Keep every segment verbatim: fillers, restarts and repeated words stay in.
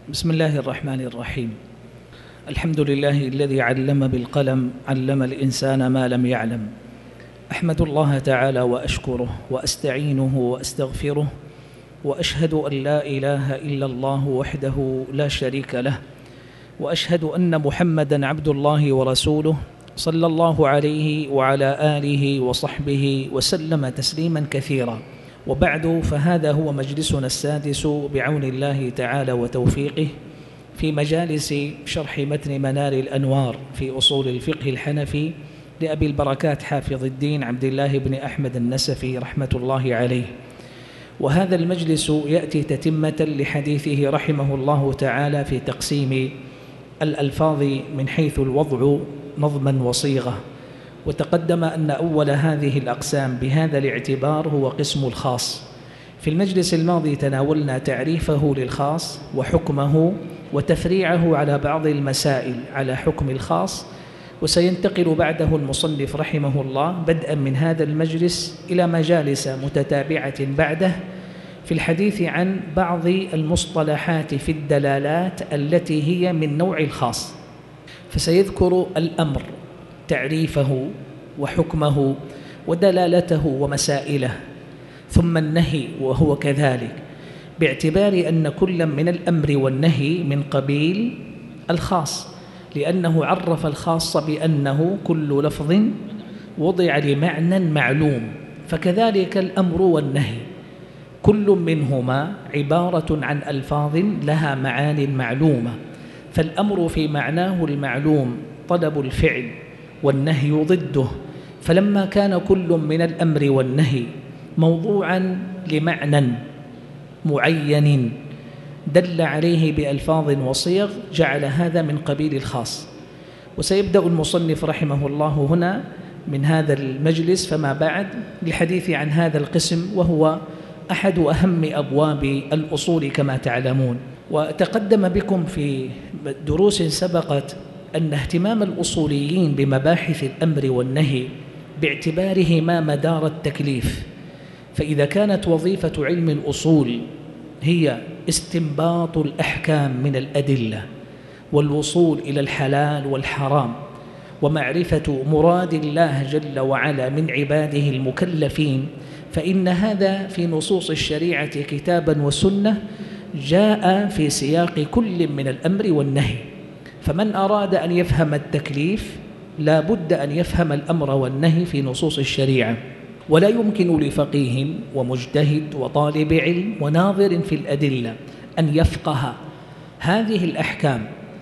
بسم الله الرحمن الرحيم. الحمد لله الذي علم بالقلم، علم الإنسان ما لم يعلم. أحمد الله تعالى وأشكره وأستعينه وأستغفره، وأشهد أن لا إله إلا الله وحده لا شريك له، وأشهد أن محمدًا عبد الله ورسوله صلى الله عليه وعلى آله وصحبه وسلم تسليمًا كثيرًا. وبعد، فهذا هو مجلسنا السادس بعون الله تعالى وتوفيقه في مجالس شرح متن منار الأنوار في أصول الفقه الحنفي لأبي البركات حافظ الدين عبد الله بن أحمد النسفي رحمة الله عليه. وهذا المجلس يأتي تتمة لحديثه رحمه الله تعالى في تقسيم الألفاظ من حيث الوضع نظما وصيغة. وتقدم أن أول هذه الأقسام بهذا الاعتبار هو قسم الخاص. في المجلس الماضي تناولنا تعريفه للخاص وحكمه وتفريعه على بعض المسائل على حكم الخاص، وسينتقل بعده المصنف رحمه الله بدءا من هذا المجلس إلى مجالس متتابعة بعده في الحديث عن بعض المصطلحات في الدلالات التي هي من نوع الخاص. فسيذكر الأمر تعريفه وحكمه ودلالته ومسائله، ثم النهي وهو كذلك، باعتبار أن كل من الأمر والنهي من قبيل الخاص، لأنه عرف الخاص بأنه كل لفظ وضع لمعنى معلوم، فكذلك الأمر والنهي كل منهما عبارة عن ألفاظ لها معان معلومة. فالأمر في معناه المعلوم طلب الفعل، والنهي ضده. فلما كان كل من الأمر والنهي موضوعا لمعنى معين دل عليه بألفاظ وصيغ، جعل هذا من قبيل الخاص. وسيبدأ المصنف رحمه الله هنا من هذا المجلس فما بعد للحديث عن هذا القسم، وهو أحد أهم أبواب الأصول كما تعلمون. وتقدم بكم في دروس سبقت أن اهتمام الأصوليين بمباحث الأمر والنهي باعتبارهما مدار التكليف. فإذا كانت وظيفة علم الأصول هي استنباط الأحكام من الأدلة والوصول إلى الحلال والحرام ومعرفة مراد الله جل وعلا من عباده المكلفين، فإن هذا في نصوص الشريعة كتابا وسنة جاء في سياق كل من الأمر والنهي. فمن أراد أن يفهم التكليف لا بد أن يفهم الأمر والنهي في نصوص الشريعة، ولا يمكن لفقيه ومجتهد وطالب علم وناظر في الأدلة أن يفقه هذه الأحكام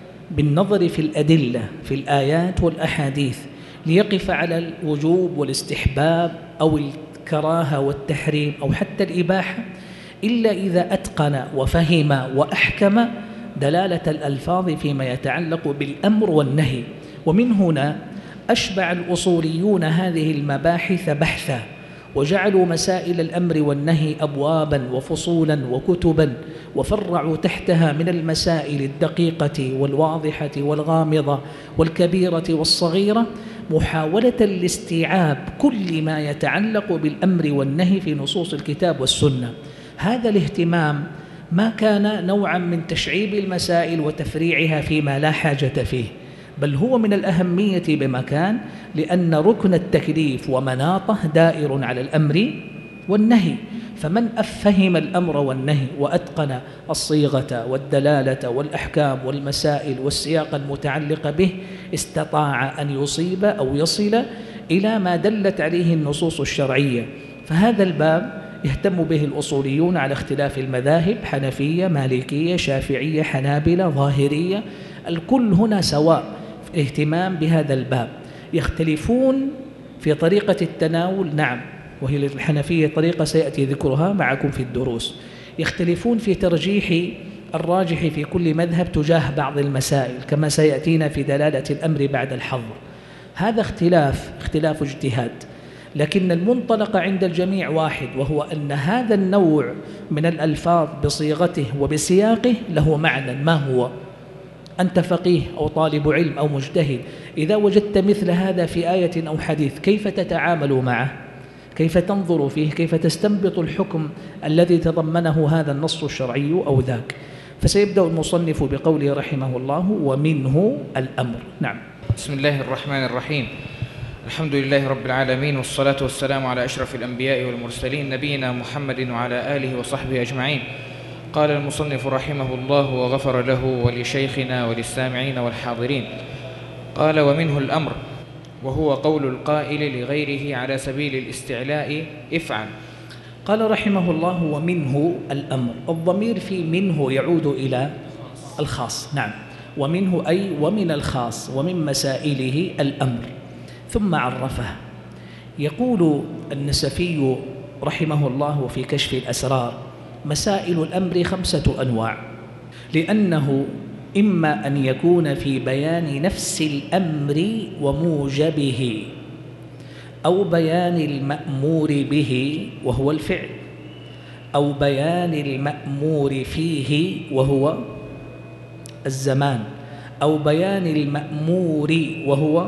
بالنظر في الأدلة في الآيات والأحاديث ليقف على الوجوب والاستحباب أو الكراهة والتحريم أو حتى الإباحة، إلا إذا أتقن وفهم وأحكم دلالة الألفاظ فيما يتعلق بالأمر والنهي. ومن هنا أشبع الأصوليون هذه المباحث بحثا، وجعلوا مسائل الأمر والنهي أبوابا وفصولا وكتبا، وفرعوا تحتها من المسائل الدقيقة والواضحة والغامضة والكبيرة والصغيرة محاولة لاستيعاب كل ما يتعلق بالأمر والنهي في نصوص الكتاب والسنة. هذا الاهتمام ما كان نوعا من تشعيب المسائل وتفريعها فيما لا حاجة فيه، بل هو من الأهمية بمكان، لأن ركن التكليف ومناطه دائر على الأمر والنهي. فمن أفهم الأمر والنهي وأتقن الصيغة والدلالة والأحكام والمسائل والسياق المتعلق به استطاع أن يصيب أو يصل إلى ما دلت عليه النصوص الشرعية. فهذا الباب يهتم به الأصوليون على اختلاف المذاهب، حنفية، مالكية، شافعية، حنابلة، ظاهرية، الكل هنا سواء في الاهتمام بهذا الباب. يختلفون في طريقة التناول، نعم، وهي الحنفية طريقة سيأتي ذكرها معكم في الدروس. يختلفون في ترجيح الراجح في كل مذهب تجاه بعض المسائل كما سيأتينا في دلالة الأمر بعد الحظر. هذا اختلاف اختلاف اجتهاد، لكن المنطلق عند الجميع واحد، وهو أن هذا النوع من الألفاظ بصيغته وبسياقه له معنى. ما هو؟ أنت فقيه أو طالب علم أو مجتهد، إذا وجدت مثل هذا في آية أو حديث كيف تتعامل معه؟ كيف تنظر فيه؟ كيف تستنبط الحكم الذي تضمنه هذا النص الشرعي أو ذاك؟ فسيبدأ المصنف بقوله رحمه الله: ومنه الأمر. نعم. بسم الله الرحمن الرحيم. الحمد لله رب العالمين، والصلاة والسلام على أشرف الأنبياء والمرسلين نبينا محمد وعلى آله وصحبه أجمعين. قال المصنف رحمه الله وغفر له ولشيخنا وللسامعين والحاضرين. قال: ومنه الأمر، وهو قول القائل لغيره على سبيل الاستعلاء: افعل. قال رحمه الله: ومنه الأمر. الضمير في منه يعود إلى الخاص. نعم، ومنه أي ومن الخاص، ومن مسائله الأمر. ثم عرفه. يقول النسفي رحمه الله في كشف الأسرار: مسائل الأمر خمسة أنواع، لأنه إما أن يكون في بيان نفس الأمر وموجبه، أو بيان المأمور به وهو الفعل، أو بيان المأمور فيه وهو الزمان، أو بيان المأمور وهو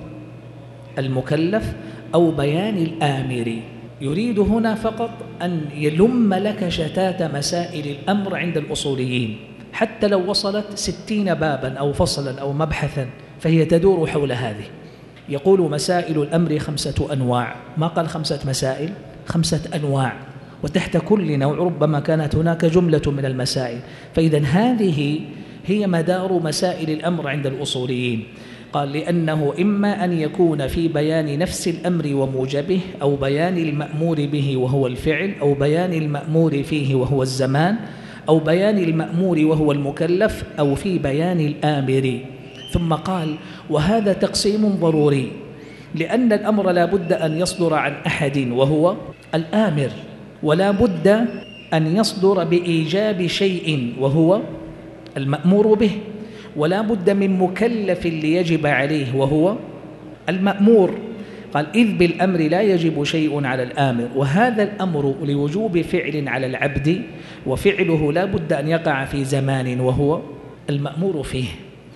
المكلف، أو بيان الآمر. يريد هنا فقط أن يلم لك شتات مسائل الأمر عند الأصوليين، حتى لو وصلت ستين بابا أو فصلا أو مبحثا فهي تدور حول هذه. يقول: مسائل الأمر خمسة أنواع. ما قال خمسة مسائل، خمسة أنواع، وتحت كل نوع ربما كانت هناك جملة من المسائل. فإذا هذه هي مدار مسائل الأمر عند الأصوليين. قال: لأنه إما أن يكون في بيان نفس الأمر وموجبه، أو بيان المأمور به وهو الفعل، أو بيان المأمور فيه وهو الزمان، أو بيان المأمور وهو المكلف، أو في بيان الآمر. ثم قال: وهذا تقسيم ضروري، لأن الأمر لا بد أن يصدر عن أحد وهو الآمر، ولا بد أن يصدر بإيجاب شيء وهو المأمور به، ولا بد من مكلف ليجب عليه وهو المأمور. قال: إذ بالأمر لا يجب شيء على الآمر، وهذا الأمر لوجوب فعل على العبد، وفعله لا بد أن يقع في زمان وهو المأمور فيه.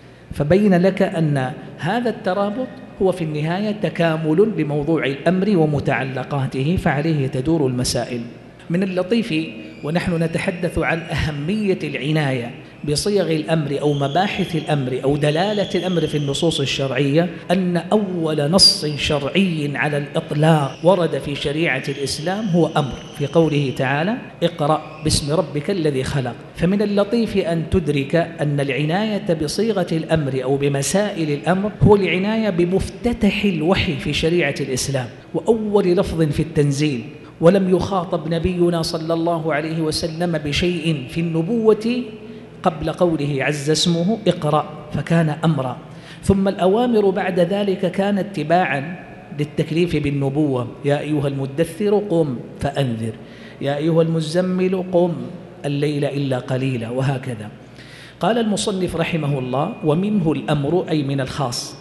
فبين لك أن هذا الترابط هو في النهاية تكامل لموضوع الأمر ومتعلقاته، فعليه تدور المسائل. من اللطيف ونحن نتحدث عن أهمية العناية بصيغ الأمر أو مباحث الأمر أو دلالة الأمر في النصوص الشرعية، أن أول نص شرعي على الإطلاق ورد في شريعة الإسلام هو أمر، في قوله تعالى: اقرأ باسم ربك الذي خلق. فمن اللطيف أن تدرك أن العناية بصيغة الأمر أو بمسائل الأمر هو العناية بمفتتح الوحي في شريعة الإسلام وأول لفظ في التنزيل، ولم يخاطب نبينا صلى الله عليه وسلم بشيء في النبوة قبل قوله عز اسمه اقرأ، فكان أمرا. ثم الأوامر بعد ذلك كانت تباعا للتكليف بالنبوة: يا أيها المدثر قم فأنذر، يا أيها المزمل قم الليل إلا قليلا، وهكذا. قال المصنف رحمه الله: ومنه الأمر، أي من الخاص.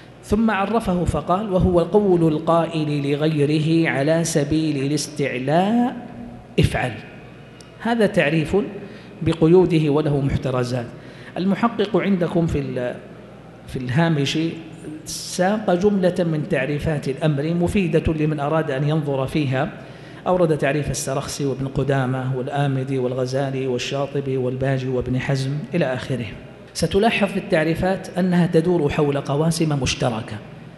ثم عرفه فقال: وهو قول القائل لغيره على سبيل الاستعلاء: افعل. هذا تعريف بقيوده وله محترزات. المحقق عندكم في في الهامش ساق جملة من تعريفات الأمر مفيدة لمن أراد أن ينظر فيها. أورد تعريف السرخسي وابن قدامة والآمدي والغزالي والشاطبي والباجي وابن حزم إلى آخره. ستلاحظ في التعريفات أنها تدور حول قواسم مشتركة.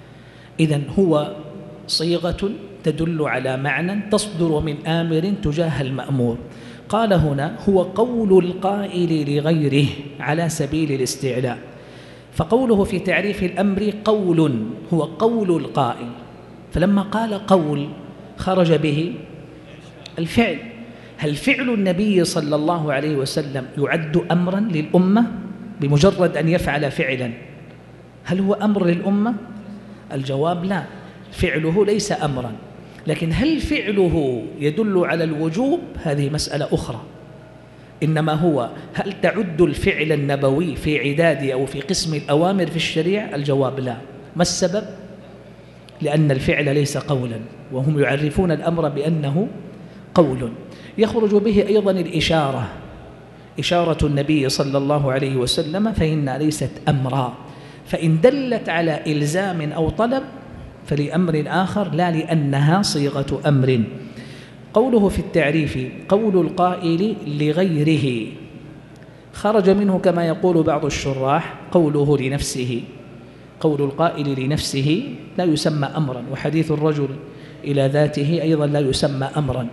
إذن هو صيغة تدل على معنى تصدر من آمر تجاه المأمور. قال هنا: هو قول القائل لغيره على سبيل الاستعلاء. فقوله في تعريف الأمر قول، هو قول القائل. فلما قال قول خرج به الفعل. هل فعل النبي صلى الله عليه وسلم يعد أمرا للأمة بمجرد أن يفعل فعلا؟ هل هو أمر للأمة؟ الجواب لا، فعله ليس أمرا. لكن هل فعله يدل على الوجوب؟ هذه مسألة أخرى. إنما هو هل تعد الفعل النبوي في عداد أو في قسم الأوامر في الشريعة؟ الجواب لا. ما السبب؟ لأن الفعل ليس قولا، وهم يعرفون الأمر بأنه قول. يخرج به أيضا الإشارة، إشارة النبي صلى الله عليه وسلم فإنها ليست أمرا، فإن دلت على إلزام أو طلب فلأمر آخر لا لأنها صيغة أمر. قوله في التعريف قول القائل لغيره، خرج منه كما يقول بعض الشراح قوله لنفسه، قول القائل لنفسه لا يسمى أمرا، وحديث الرجل إلى ذاته أيضا لا يسمى أمرا.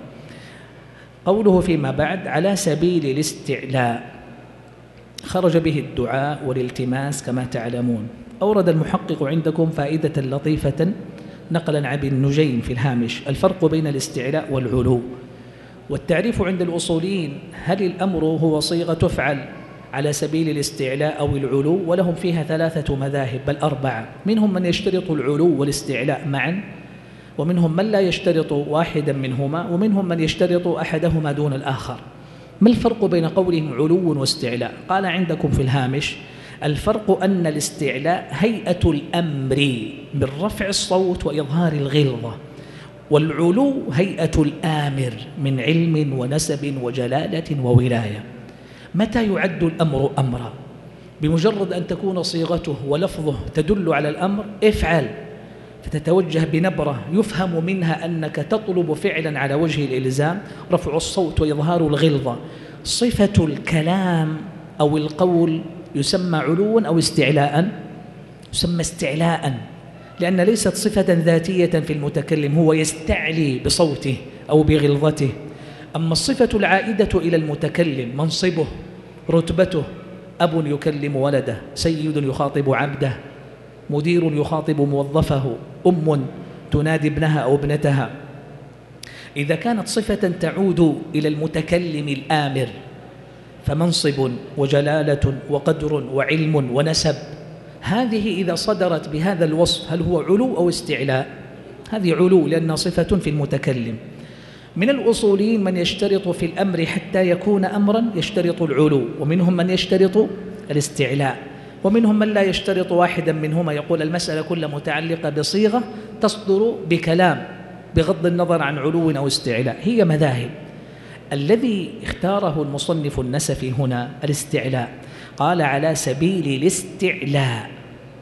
قوله فيما بعد على سبيل الاستعلاء خرج به الدعاء والالتماس كما تعلمون. أورد المحقق عندكم فائدة لطيفة نقلا عن ابن نجيم في الهامش: الفرق بين الاستعلاء والعلو. والتعريف عند الأصوليين هل الأمر هو صيغة تفعل على سبيل الاستعلاء أو العلو؟ ولهم فيها ثلاثة مذاهب بل أربعة، منهم من يشترط العلو والاستعلاء معا، ومنهم من لا يشترط واحدا منهما، ومنهم من يشترط أحدهما دون الآخر. ما الفرق بين قولهم علو واستعلاء؟ قال عندكم في الهامش: الفرق أن الاستعلاء هيئة الأمر من رفع الصوت وإظهار الغلظة، والعلو هيئة الآمر من علم ونسب وجلالة وولاية. متى يعد الأمر أمرا؟ بمجرد أن تكون صيغته ولفظه تدل على الأمر، افعل، فتتوجه بنبرة يفهم منها أنك تطلب فعلا على وجه الإلزام، رفع الصوت وإظهار الغلظة. صفة الكلام أو القول يسمى علوا أو استعلاء؟ يسمى استعلاء، لأن ليست صفة ذاتية في المتكلم، هو يستعلي بصوته أو بغلظته. أما الصفة العائدة إلى المتكلم منصبه، رتبته، أب يكلم ولده، سيد يخاطب عبده، مدير يخاطب موظفه، أم تنادي ابنها أو ابنتها. إذا كانت صفة تعود إلى المتكلم الآمر فمنصب وجلالة وقدر وعلم ونسب، هذه إذا صدرت بهذا الوصف هل هو علو أو استعلاء؟ هذه علو لأنها صفة في المتكلم. من الأصوليين من يشترط في الأمر حتى يكون أمرا يشترط العلو، ومنهم من يشترط الاستعلاء، ومنهم من لا يشترط واحدا منهما، يقول المسألة كلها متعلقة بصيغة تصدر بكلام بغض النظر عن علو أو استعلاء. هي مذاهب. الذي اختاره المصنف النسفي هنا الاستعلاء، قال على سبيل الاستعلاء،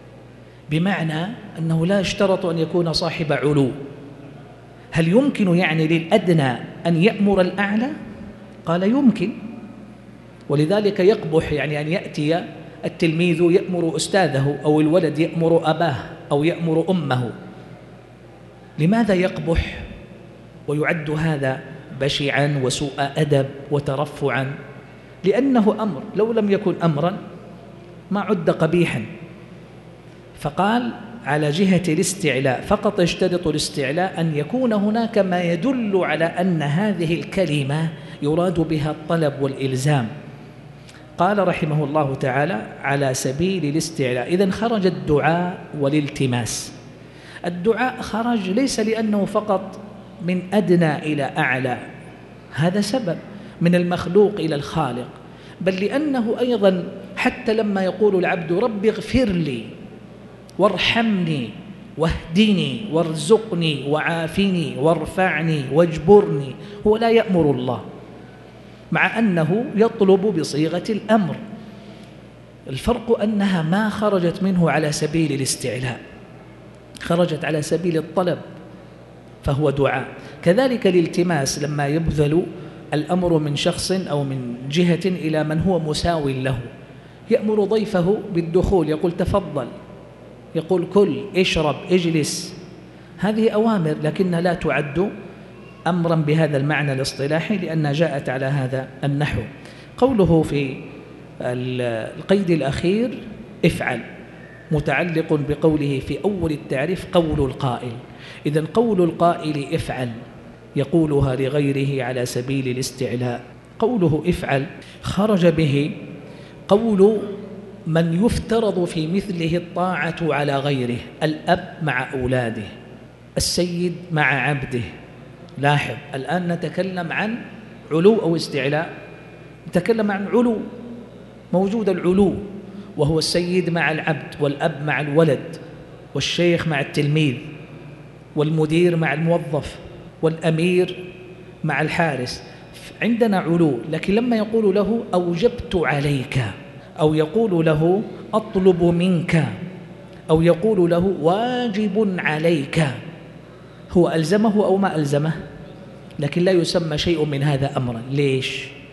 بمعنى أنه لا يشترط أن يكون صاحب علو. هل يمكن يعني للأدنى أن يأمر الأعلى؟ قال يمكن، ولذلك يقبح يعني أن يأتي التلميذ يأمر أستاذه أو الولد يأمر أباه أو يأمر أمه. لماذا يقبح ويعد هذا بشعا وسوء أدب وترفعا؟ لأنه أمر، لو لم يكن أمرا ما عد قبيحا. فقال على جهة الاستعلاء فقط يشترط الاستعلاء أن يكون هناك ما يدل على أن هذه الكلمة يراد بها الطلب والإلزام. قال رحمه الله تعالى على سبيل الاستعلاء. إذن خرج الدعاء والالتماس. الدعاء خرج ليس لأنه فقط من أدنى إلى أعلى، هذا سبب من المخلوق إلى الخالق، بل لأنه أيضا حتى لما يقول العبد رب اغفر لي وارحمني واهدني وارزقني وعافني وارفعني واجبرني، هو لا يأمر الله، مع أنه يطلب بصيغة الأمر. الفرق أنها ما خرجت منه على سبيل الاستعلاء، خرجت على سبيل الطلب، فهو دعاء. كذلك الالتماس لما يبذل الأمر من شخص أو من جهة إلى من هو مساو له، يأمر ضيفه بالدخول، يقول تفضل، يقول كل، اشرب، اجلس، هذه أوامر لكنها لا تعد أمرا بهذا المعنى الاصطلاحي لأنها جاءت على هذا النحو. قوله في القيد الأخير افعل متعلق بقوله في أول التعريف قول القائل. إذن قول القائل افعل يقولها لغيره على سبيل الاستعلاء. قوله افعل خرج به قول من يفترض في مثله الطاعة على غيره، الأب مع أولاده، السيد مع عبده. لاحظ الآن نتكلم عن علو أو استعلاء، نتكلم عن علو، موجود العلو وهو السيد مع العبد، والأب مع الولد، والشيخ مع التلميذ، والمدير مع الموظف، والأمير مع الحارس. عندنا علو، لكن لما يقول له أوجبت عليك، أو يقول له أطلب منك، أو يقول له واجب عليك، هو ألزمه أو ما ألزمه، لكن لا يسمى شيء من هذا أمرا. ليش؟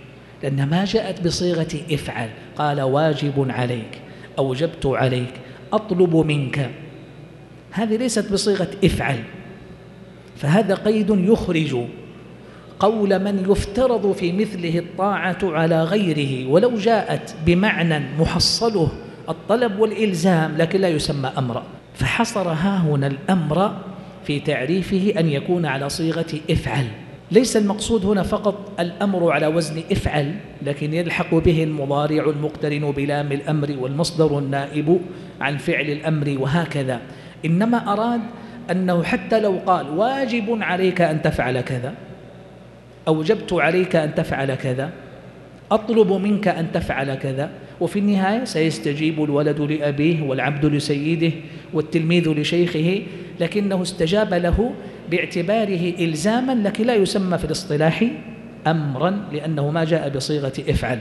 لأنها ما جاءت بصيغة افعل. قال واجب عليك، أوجبت عليك، أطلب منك، هذه ليست بصيغة افعل. فهذا قيد يخرج قول من يفترض في مثله الطاعة على غيره ولو جاءت بمعنى محصله الطلب والإلزام، لكن لا يسمى أمرا. فحصر ها هنا الأمر في تعريفه أن يكون على صيغة افعل. ليس المقصود هنا فقط الأمر على وزن افعل، لكن يلحق به المضارع المقترن بلام الأمر والمصدر النائب عن فعل الأمر وهكذا. إنما أراد أنه حتى لو قال واجب عليك أن تفعل كذا، أوجبت عليك أن تفعل كذا، أطلب منك أن تفعل كذا، وفي النهاية سيستجيب الولد لأبيه والعبد لسيده والتلميذ لشيخه، لكنه استجاب له باعتباره إلزاما، لكن لا يسمى في الاصطلاح أمرا لأنه ما جاء بصيغة افعل.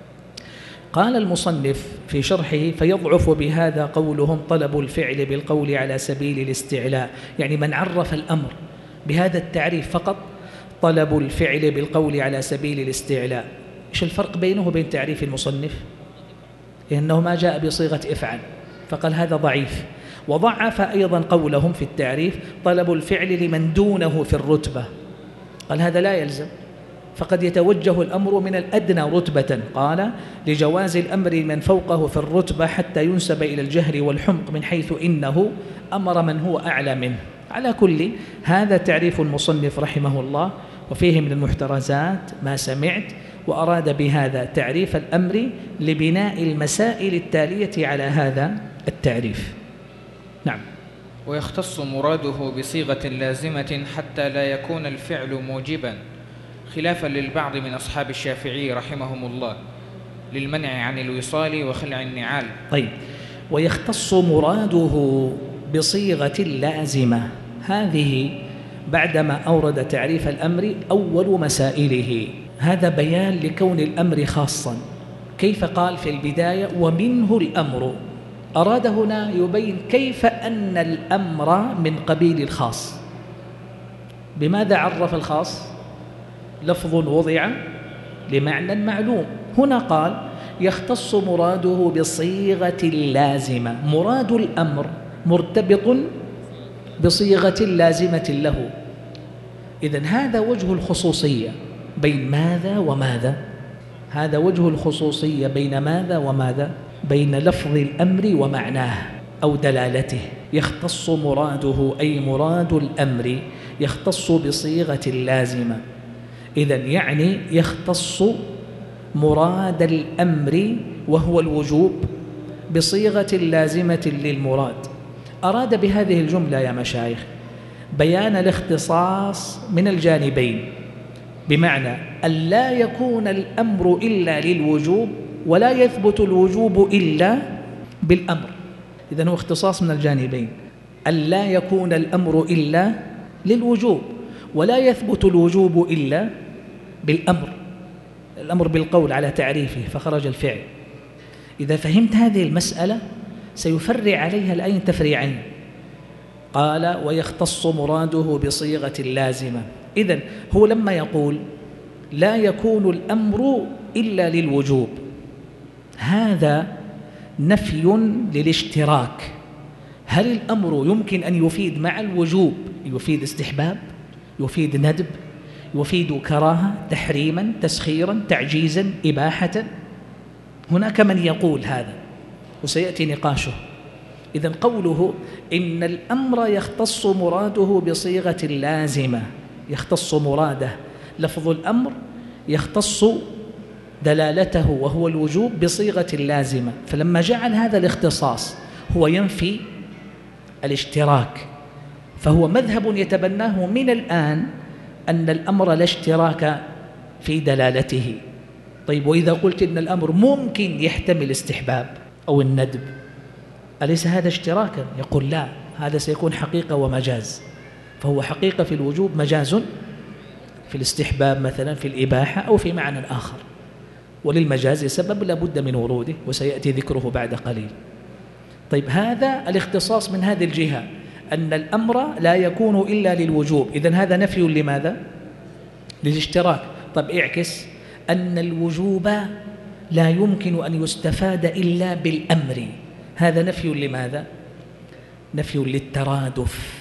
قال المصنف في شرحه: فيضعف بهذا قولهم طلب الفعل بالقول على سبيل الاستعلاء. يعني من عرف الأمر بهذا التعريف فقط، طلب الفعل بالقول على سبيل الاستعلاء، إيش الفرق بينه وبين تعريف المصنف؟ إنه ما جاء بصيغة افعل، فقال هذا ضعيف. وضعف أيضا قولهم في التعريف طلب الفعل لمن دونه في الرتبة، قال هذا لا يلزم، فقد يتوجه الأمر من الأدنى رتبة. قال لجواز الأمر من فوقه في الرتبة حتى ينسب إلى الجهر والحمق من حيث إنه أمر من هو أعلى منه. على كل هذا تعريف المصنف رحمه الله، وفيه من المحترزات ما سمعت، وأراد بهذا تعريف الأمر لبناء المسائل التالية على هذا التعريف. نعم. ويختص مراده بصيغة لازمة حتى لا يكون الفعل موجبا، خلافا للبعض من أصحاب الشافعي رحمهم الله للمنع عن الوصال وخلع النعال. طيب، ويختص مراده بصيغة لازمة، هذه بعدما أورد تعريف الأمر أول مسائله. هذا بيان لكون الأمر خاصا. كيف قال في البداية ومنه الأمر؟ أراد هنا يبين كيف أن الأمر من قبيل الخاص. بماذا عرف الخاص؟ لفظ وضع لمعنى معلوم. هنا قال يختص مراده بصيغة لازمة، مراد الأمر مرتبط بصيغة لازمة له. إذن هذا وجه الخصوصية بين ماذا وماذا؟ هذا وجه الخصوصية بين ماذا وماذا؟ بين لفظ الأمر ومعناه أو دلالته. يختص مراده أي مراد الأمر يختص بصيغة لازمة. إذن يعني يختص مراد الأمر وهو الوجوب بصيغة لازمة للمراد. أراد بهذه الجملة يا مشايخ بيان الاختصاص من الجانبين، بمعنى أن لا يكون الأمر إلا للوجوب ولا يثبت الوجوب إلا بالأمر. إذن هو اختصاص من الجانبين، أن لا يكون الأمر إلا للوجوب ولا يثبت الوجوب إلا بالأمر. الأمر بالقول على تعريفه فخرج الفعل. إذا فهمت هذه المسألة سيفرع عليها الآن تفريعين. قال ويختص مراده بصيغة لازمة. إذن هو لما يقول لا يكون الأمر إلا للوجوب، هذا نفي للاشتراك. هل الأمر يمكن أن يفيد مع الوجوب يفيد استحباب، يفيد ندب، يفيد كراهة، تحريما، تسخيرا، تعجيزا، إباحة؟ هناك من يقول هذا وسيأتي نقاشه. إذن قوله إن الأمر يختص مراده بصيغة لازمة، يختص مراده لفظ الأمر يختص دلالته وهو الوجوب بصيغة لازمة. فلما جعل هذا الاختصاص هو ينفي الاشتراك، فهو مذهب يتبناه من الآن أن الأمر لا اشتراك في دلالته. طيب، وإذا قلت إن الأمر ممكن يحتمل استحباب أو الندب، أليس هذا اشتراكا؟ يقول لا، هذا سيكون حقيقة ومجاز. فهو حقيقة في الوجوب، مجاز في الاستحباب مثلا، في الإباحة أو في معنى آخر. وللمجاز سبب لا بد من وروده وسيأتي ذكره بعد قليل. طيب، هذا الاختصاص من هذه الجهة أن الأمر لا يكون إلا للوجوب. إذن هذا نفي لماذا؟ للاشتراك. طيب اعكس، أن الوجوب لا يمكن أن يستفاد إلا بالأمر. هذا نفي لماذا؟ نفي للترادف.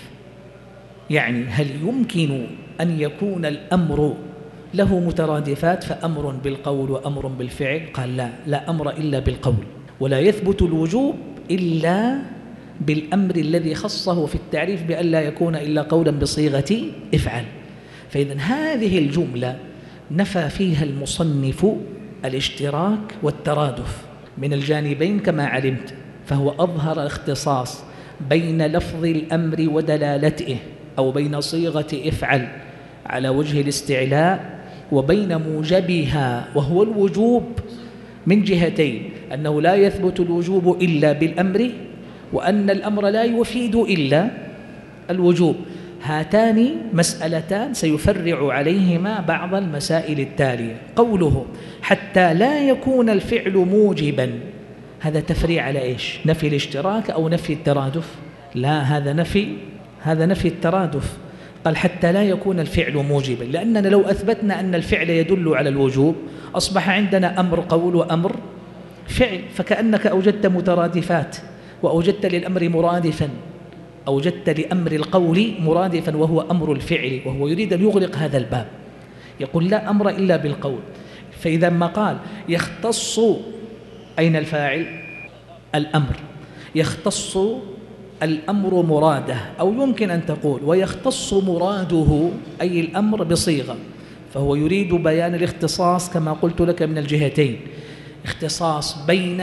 يعني هل يمكن أن يكون الأمر له مترادفات، فأمر بالقول وأمر بالفعل؟ قال لا، لا أمر إلا بالقول، ولا يثبت الوجوب إلا بالأمر الذي خصه في التعريف بأن لا يكون إلا قولا بصيغة افعل. فإذن هذه الجملة نفى فيها المصنف الاشتراك والترادف من الجانبين كما علمت، فهو أظهر الاختصاص بين لفظ الأمر ودلالته، أو بين صيغة افعل على وجه الاستعلاء وبين موجبها وهو الوجوب، من جهتين: أنه لا يثبت الوجوب إلا بالأمر، وأن الأمر لا يفيد إلا الوجوب. هاتان مسألتان سيفرع عليهما بعض المسائل التالية. قوله حتى لا يكون الفعل موجبا، هذا تفريع على إيش؟ نفي الاشتراك أو نفي الترادف؟ لا، هذا نفي هذا نفي الترادف. قال حتى لا يكون الفعل موجبا، لأننا لو أثبتنا أن الفعل يدل على الوجوب أصبح عندنا أمر قول وأمر فعل، فكأنك أوجدت مترادفات، وأوجدت للأمر مرادفا، أوجدت لأمر القول مرادفا وهو أمر الفعل، وهو يريد أن يغلق هذا الباب. يقول لا أمر إلا بالقول. فإذا ما قال يختص، أين الفاعل؟ الأمر. يختص الأمر مراده، أو يمكن أن تقول ويختص مراده، أي الأمر بصيغة، فهو يريد بيان الاختصاص كما قلت لك من الجهتين: اختصاص بين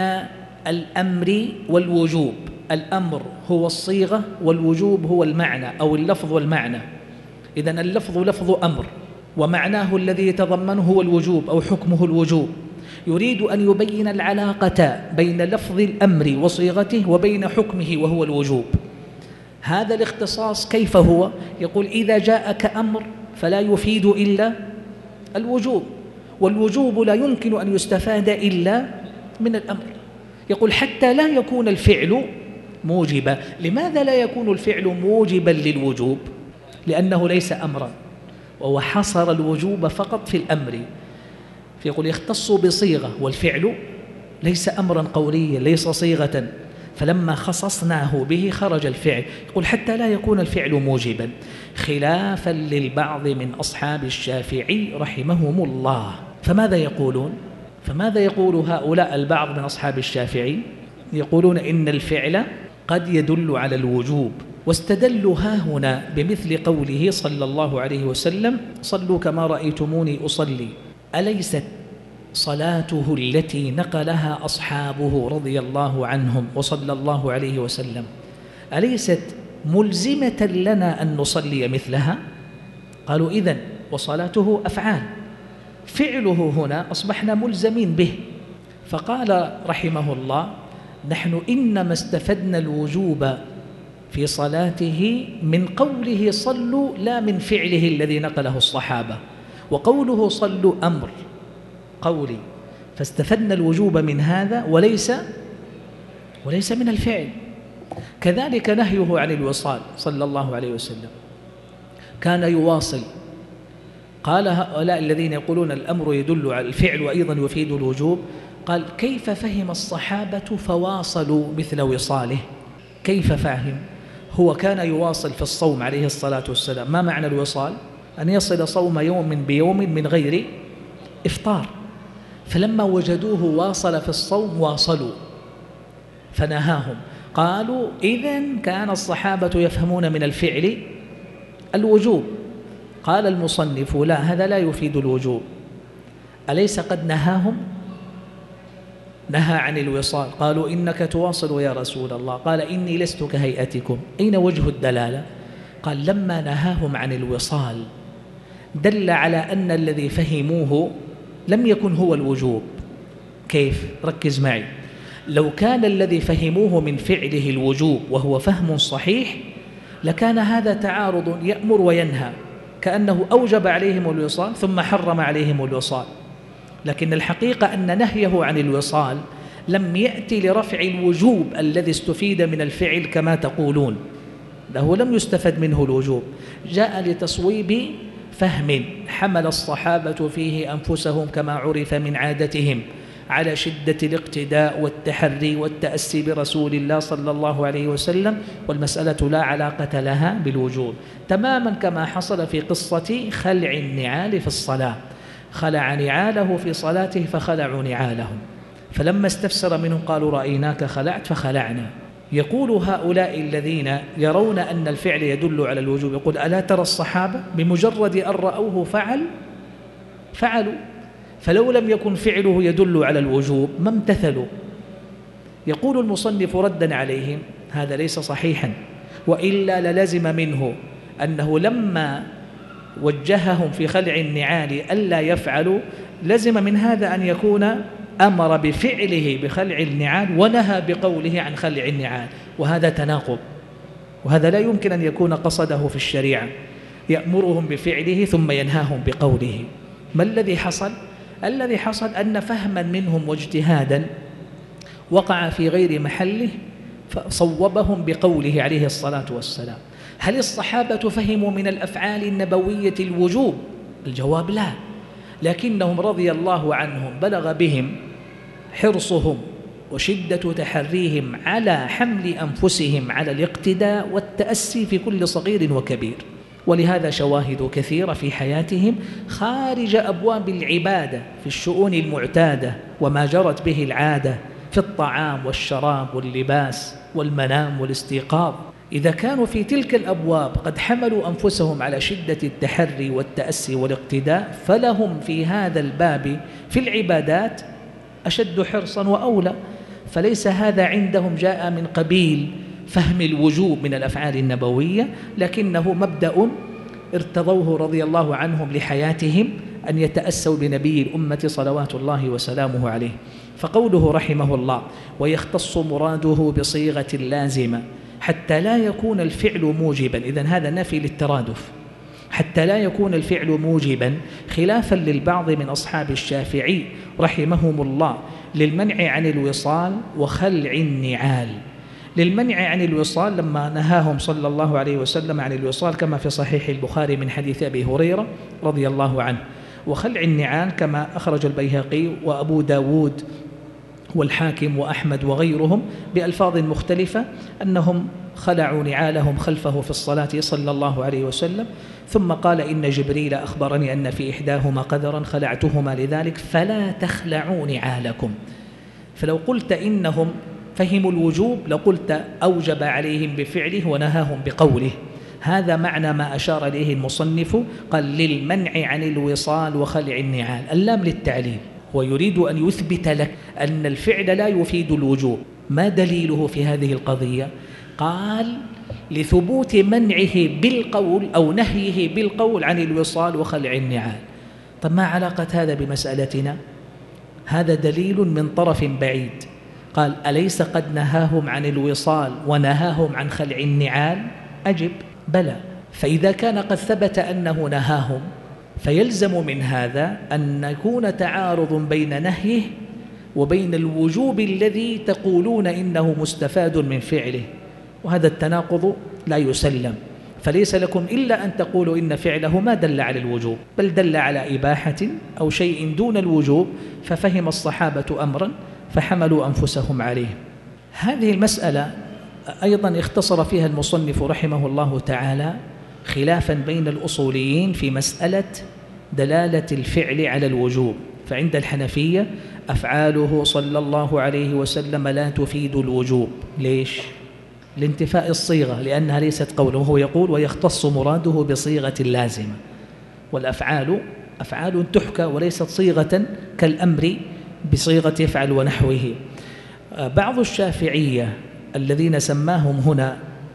الأمر والوجوب. الأمر هو الصيغة والوجوب هو المعنى أو اللفظ والمعنى. إذن اللفظ لفظ أمر، ومعناه الذي يتضمنه هو الوجوب أو حكمه الوجوب. يريد أن يبين العلاقة بين لفظ الأمر وصيغته وبين حكمه وهو الوجوب. هذا الاختصاص كيف هو؟ يقول إذا جاءك أمر فلا يفيد إلا الوجوب، والوجوب لا يمكن أن يستفاد إلا من الأمر. يقول حتى لا يكون الفعل موجبا. لماذا لا يكون الفعل موجبا للوجوب؟ لأنه ليس أمرا، وهو حصر الوجوب فقط في الأمر. فيقول يختص بصيغة، والفعل ليس أمرا قوليا، ليس صيغة، فلما خصصناه به خرج الفعل. يقول حتى لا يكون الفعل موجبا، خلافا للبعض من أصحاب الشافعي رحمهم الله. فماذا يقولون؟ فماذا يقول هؤلاء البعض من أصحاب الشافعي؟ يقولون إن الفعل قد يدل على الوجوب، واستدلوا ها هنا بمثل قوله صلى الله عليه وسلم: صلوا كما رأيتموني أصلي. أليست صلاته التي نقلها أصحابه رضي الله عنهم وصلى الله عليه وسلم أليست ملزمة لنا أن نصلي مثلها؟ قالوا إذن وصلاته أفعال، فعله هنا أصبحنا ملزمين به. فقال رحمه الله: نحن إنما استفدنا الوجوب في صلاته من قوله صلوا، لا من فعله الذي نقله الصحابة. وقوله صلوا أمر قولي، فاستفدنا الوجوب من هذا وليس وليس من الفعل. كذلك نهيه عن الوصال صلى الله عليه وسلم، كان يواصل. قال هؤلاء الذين يقولون الأمر يدل على الفعل وأيضا يفيد الوجوب، قال كيف فهم الصحابة فواصلوا مثل وصاله؟ كيف فهم؟ هو كان يواصل في الصوم عليه الصلاة والسلام. ما معنى الوصال؟ أن يصل صوم يوم بيوم من غير إفطار. فلما وجدوه واصل في الصوم واصلوا فنهاهم. قالوا إذن كان الصحابة يفهمون من الفعل الوجوب. قال المصنف: لا، هذا لا يفيد الوجوب. أليس قد نهاهم؟ نهى عن الوصال. قالوا إنك تواصل يا رسول الله. قال إني لست كهيئتكم. أين وجه الدلالة؟ قال لما نهاهم عن الوصال دل على أن الذي فهموه لم يكن هو الوجوب. كيف؟ ركز معي. لو كان الذي فهموه من فعله الوجوب وهو فهم صحيح لكان هذا تعارض يأمر وينهى، كأنه أوجب عليهم الوصال ثم حرم عليهم الوصال. لكن الحقيقة أن نهيه عن الوصال لم يأتي لرفع الوجوب الذي استفيد من الفعل كما تقولون، له لم يستفد منه الوجوب، جاء لتصويب فهم حمل الصحابة فيه أنفسهم كما عرف من عادتهم على شدة الاقتداء والتحري والتأسي برسول الله صلى الله عليه وسلم، والمسألة لا علاقة لها بالوجوب، تماما كما حصل في قصة خلع النعال في الصلاة. خلع نعاله في صلاته فخلعوا نعالهم، فلما استفسر منهم قالوا رأيناك خلعت فخلعنا. يقول هؤلاء الذين يرون أن الفعل يدل على الوجوب، يقول ألا ترى الصحابة بمجرد أن رأوه فعل فعلوا، فلو لم يكن فعله يدل على الوجوب ما امتثلوا. يقول المصنف ردا عليهم هذا ليس صحيحا، وإلا للزم منه أنه لما وجههم في خلع النعال ألا يفعلوا لزم من هذا أن يكون أمر بفعله بخلع النعال ونهى بقوله عن خلع النعال، وهذا تناقض، وهذا لا يمكن أن يكون قصده في الشريعة، يأمرهم بفعله ثم ينهاهم بقوله. ما الذي حصل؟ الذي حصل أن فهما منهم واجتهادا وقع في غير محله فصوبهم بقوله عليه الصلاة والسلام. هل الصحابة فهموا من الأفعال النبوية الوجوب؟ الجواب لا، لكنهم رضي الله عنهم بلغ بهم حرصهم وشدة تحريهم على حمل أنفسهم على الاقتداء والتأسي في كل صغير وكبير، ولهذا شواهد كثيرة في حياتهم خارج أبواب العبادة في الشؤون المعتادة وما جرت به العادة في الطعام والشراب واللباس والمنام والاستيقاظ. إذا كانوا في تلك الأبواب قد حملوا أنفسهم على شدة التحري والتأسي والاقتداء، فلهم في هذا الباب في العبادات أشد حرصا وأولى. فليس هذا عندهم جاء من قبيل فهم الوجوب من الأفعال النبوية، لكنه مبدأ ارتضوه رضي الله عنهم لحياتهم أن يتأسوا بنبي الأمة صلوات الله وسلامه عليه. فقوله رحمه الله ويختص مراده بصيغة لازمة حتى لا يكون الفعل موجبا، إذن هذا نفي للترادف، حتى لا يكون الفعل موجبا، خلافا للبعض من أصحاب الشافعي رحمهم الله للمنع عن الوصال وخلع النعال. للمنع عن الوصال لما نهاهم صلى الله عليه وسلم عن الوصال كما في صحيح البخاري من حديث أبي هريرة رضي الله عنه، وخلع النعال كما أخرج البيهقي وأبو داود والحاكم وأحمد وغيرهم بألفاظ مختلفة أنهم خلعوا نعالهم خلفه في الصلاة صلى الله عليه وسلم، ثم قال إن جبريل أخبرني أن في إحداهما قدرا خلعتهما لذلك فلا تخلعوا نعالكم. فلو قلت إنهم فهموا الوجوب لقلت أوجب عليهم بفعله ونهاهم بقوله. هذا معنى ما أشار إليه المصنف، قال للمنع عن الوصال وخلع النعال، اللام للتعليل، ويريد أن يثبت لك أن الفعل لا يفيد الوجوب. ما دليله في هذه القضية؟ قال لثبوت منعه بالقول أو نهيه بالقول عن الوصال وخلع النعال. طب ما علاقة هذا بمسألتنا؟ هذا دليل من طرف بعيد. قال أليس قد نهاهم عن الوصال ونهاهم عن خلع النعال؟ أجب بلى. فإذا كان قد ثبت أنه نهاهم فيلزم من هذا أن يكون تعارض بين نهيه وبين الوجوب الذي تقولون إنه مستفاد من فعله، وهذا التناقض لا يسلم. فليس لكم إلا أن تقولوا إن فعله ما دل على الوجوب بل دل على إباحة أو شيء دون الوجوب، ففهم الصحابة أمرا فحملوا أنفسهم عليه. هذه المسألة أيضا اختصر فيها المصنف رحمه الله تعالى خلافا بين الأصوليين في مسألة دلالة الفعل على الوجوب. فعند الحنفية أفعاله صلى الله عليه وسلم لا تفيد الوجوب. ليش؟ لانتفاء الصيغة، لأنها ليست قوله. هو يقول ويختص مراده بصيغة لازمة، والأفعال أفعال تحكى وليست صيغة كالأمر بصيغة يفعل ونحوه. بعض الشافعية الذين سماهم هنا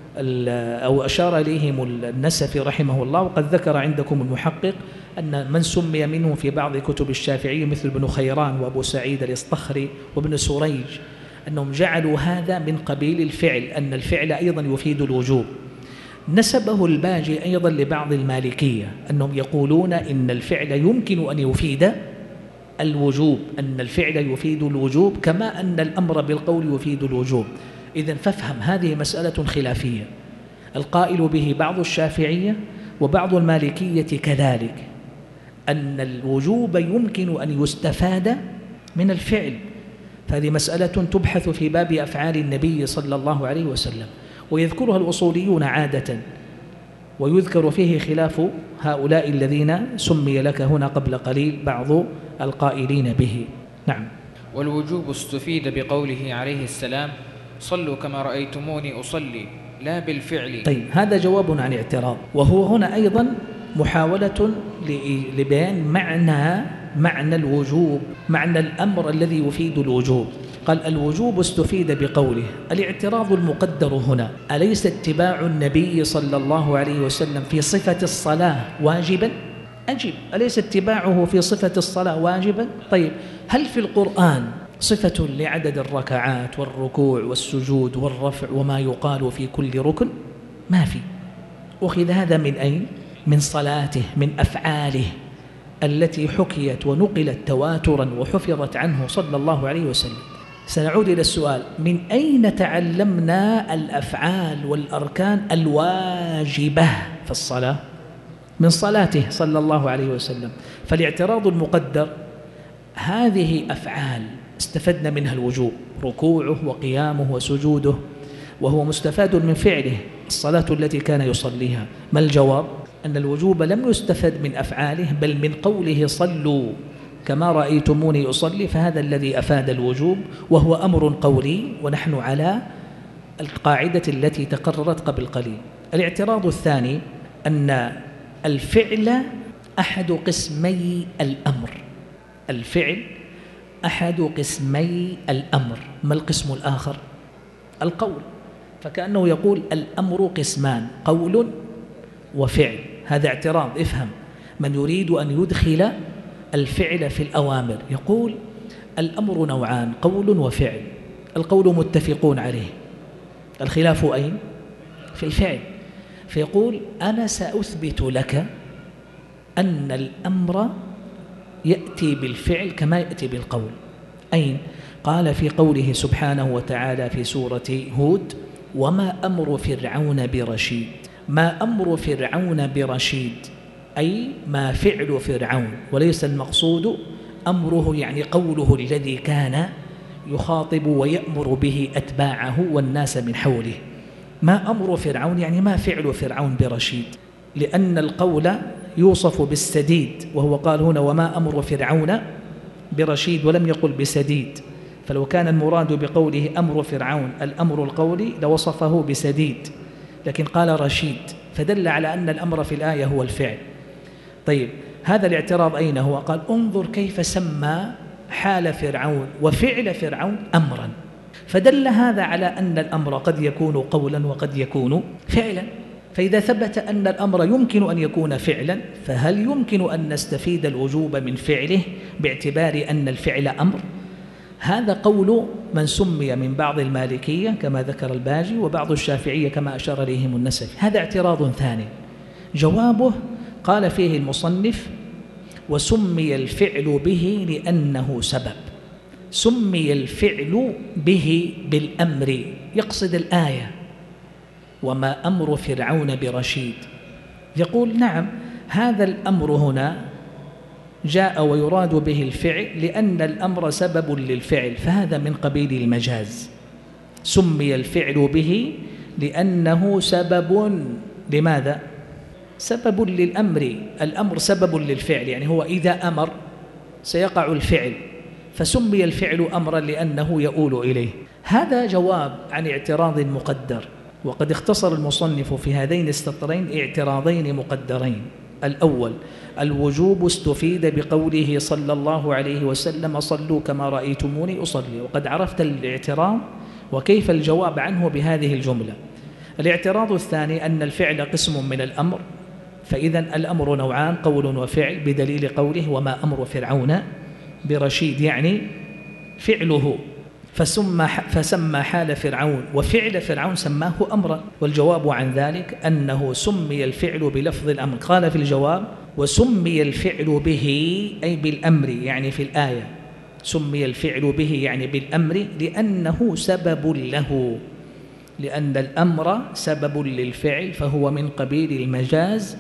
أو أشار إليهم النسفي رحمه الله، وقد ذكر عندكم المحقق أن من سمي منهم في بعض كتب الشافعية مثل ابن خيران وأبو سعيد الإصطخري وابن سريج أنهم جعلوا هذا من قبيل الفعل، أن الفعل أيضا يفيد الوجوب. نسبه الباجي أيضا لبعض المالكية أنهم يقولون إن الفعل يمكن أن يفيد الوجوب، أن الفعل يفيد الوجوب كما أن الأمر بالقول يفيد الوجوب. إذن فافهم هذه مسألة خلافية، القائل به بعض الشافعية وبعض المالكية كذلك، أن الوجوب يمكن أن يستفاد من الفعل، فهذه مسألة تبحث في باب أفعال النبي صلى الله عليه وسلم، ويذكرها الأصوليون عادة، ويذكر فيه خلاف هؤلاء الذين سمي لك هنا قبل قليل بعض القائلين به. نعم. والوجوب استفيد بقوله عليه السلام: صلوا كما رأيتموني أصلي، لا بالفعل. طيب، هذا جواب عن اعتراض، وهو هنا أيضا محاولة لبيان معنى معنى الوجوب، معنى الأمر الذي يفيد الوجوب. قال: الوجوب استفيد بقوله. الاعتراض المقدر هنا: أليس اتباع النبي صلى الله عليه وسلم في صفة الصلاة واجبا؟ أجب. أليس اتباعه في صفة الصلاة واجبا؟ طيب، هل في القرآن صفة لعدد الركعات والركوع والسجود والرفع وما يقال في كل ركن؟ ما في. أخذ هذا من أين؟ من صلاته، من أفعاله التي حكيت ونقلت تواترا وحفظت عنه صلى الله عليه وسلم. سنعود إلى السؤال: من أين تعلمنا الأفعال والأركان الواجبة في الصلاة؟ من صلاته صلى الله عليه وسلم. فالاعتراض المقدر: هذه أفعال استفدنا منها الوجوب، ركوعه وقيامه وسجوده، وهو مستفاد من فعله، الصلاة التي كان يصليها. ما الجواب؟ أن الوجوب لم يستفد من أفعاله، بل من قوله صلوا كما رأيتموني أصلي، فهذا الذي أفاد الوجوب، وهو أمر قولي، ونحن على القاعدة التي تقررت قبل قليل. الاعتراض الثاني أن الفعل أحد قسمي الأمر. الفعل أحد قسمي الأمر. ما القسم الآخر؟ القول. فكأنه يقول الأمر قسمان: قول وفعل. هذا اعتراض. افهم، من يريد أن يدخل الفعل في الأوامر يقول الأمر نوعان: قول وفعل. القول متفقون عليه، الخلاف أين؟ في الفعل. فيقول: أنا سأثبت لك أن الأمر يأتي بالفعل كما يأتي بالقول. أين؟ قال: في قوله سبحانه وتعالى في سورة هود: وما أمر فرعون برشيد. ما أمر فرعون برشيد أي ما فعل فرعون، وليس المقصود أمره يعني قوله الذي كان يخاطب ويأمر به أتباعه والناس من حوله. ما أمر فرعون يعني ما فعل فرعون برشيد، لأن القول يوصف بالسديد، وهو قال هنا: وما أمر فرعون برشيد، ولم يقل بسديد. فلو كان المراد بقوله أمر فرعون الأمر القولي لوصفه بسديد، لكن قال رشيد، فدل على أن الأمر في الآية هو الفعل. طيب، هذا الاعتراض أين هو؟ قال: انظر كيف سمى حال فرعون وفعل فرعون أمرا، فدل هذا على أن الأمر قد يكون قولا وقد يكون فعلا. فإذا ثبت أن الأمر يمكن أن يكون فعلا، فهل يمكن أن نستفيد الوجوب من فعله باعتبار أن الفعل أمر؟ هذا قول من سمي من بعض المالكية كما ذكر الباجي، وبعض الشافعية كما أشار إليهم النسفي. هذا اعتراض ثاني. جوابه قال فيه المصنف: وسمي الفعل به لأنه سبب. سمي الفعل به بالأمر، يقصد الآية: وما أمر فرعون برشيد. يقول: نعم، هذا الأمر هنا جاء ويراد به الفعل لأن الأمر سبب للفعل، فهذا من قبيل المجاز. سمي الفعل به لأنه سبب. لماذا؟ سبب للأمر. الأمر سبب للفعل، يعني هو إذا أمر سيقع الفعل، فسمي الفعل أمرا لأنه يؤول إليه. هذا جواب عن اعتراض مقدر، وقد اختصر المصنف في هذين السطرين اعتراضين مقدرين. الأول: الوجوب استفيد بقوله صلى الله عليه وسلم: صلوا كما رأيتموني أصلي. وقد عرفت الاعتراض وكيف الجواب عنه بهذه الجملة. الاعتراض الثاني أن الفعل قسم من الأمر، فإذا الأمر نوعان: قول وفعل، بدليل قوله: وما أمر فرعون برشيد، يعني فعله. فسمى, فسمى حال فرعون وفعل فرعون سماه أمرا. والجواب عن ذلك أنه سمي الفعل بلفظ الأمر. قال في الجواب: وسمي الفعل به أي بالأمر، يعني في الآية سمي الفعل به يعني بالأمر لأنه سبب له، لأن الأمر سبب للفعل، فهو من قبيل المجاز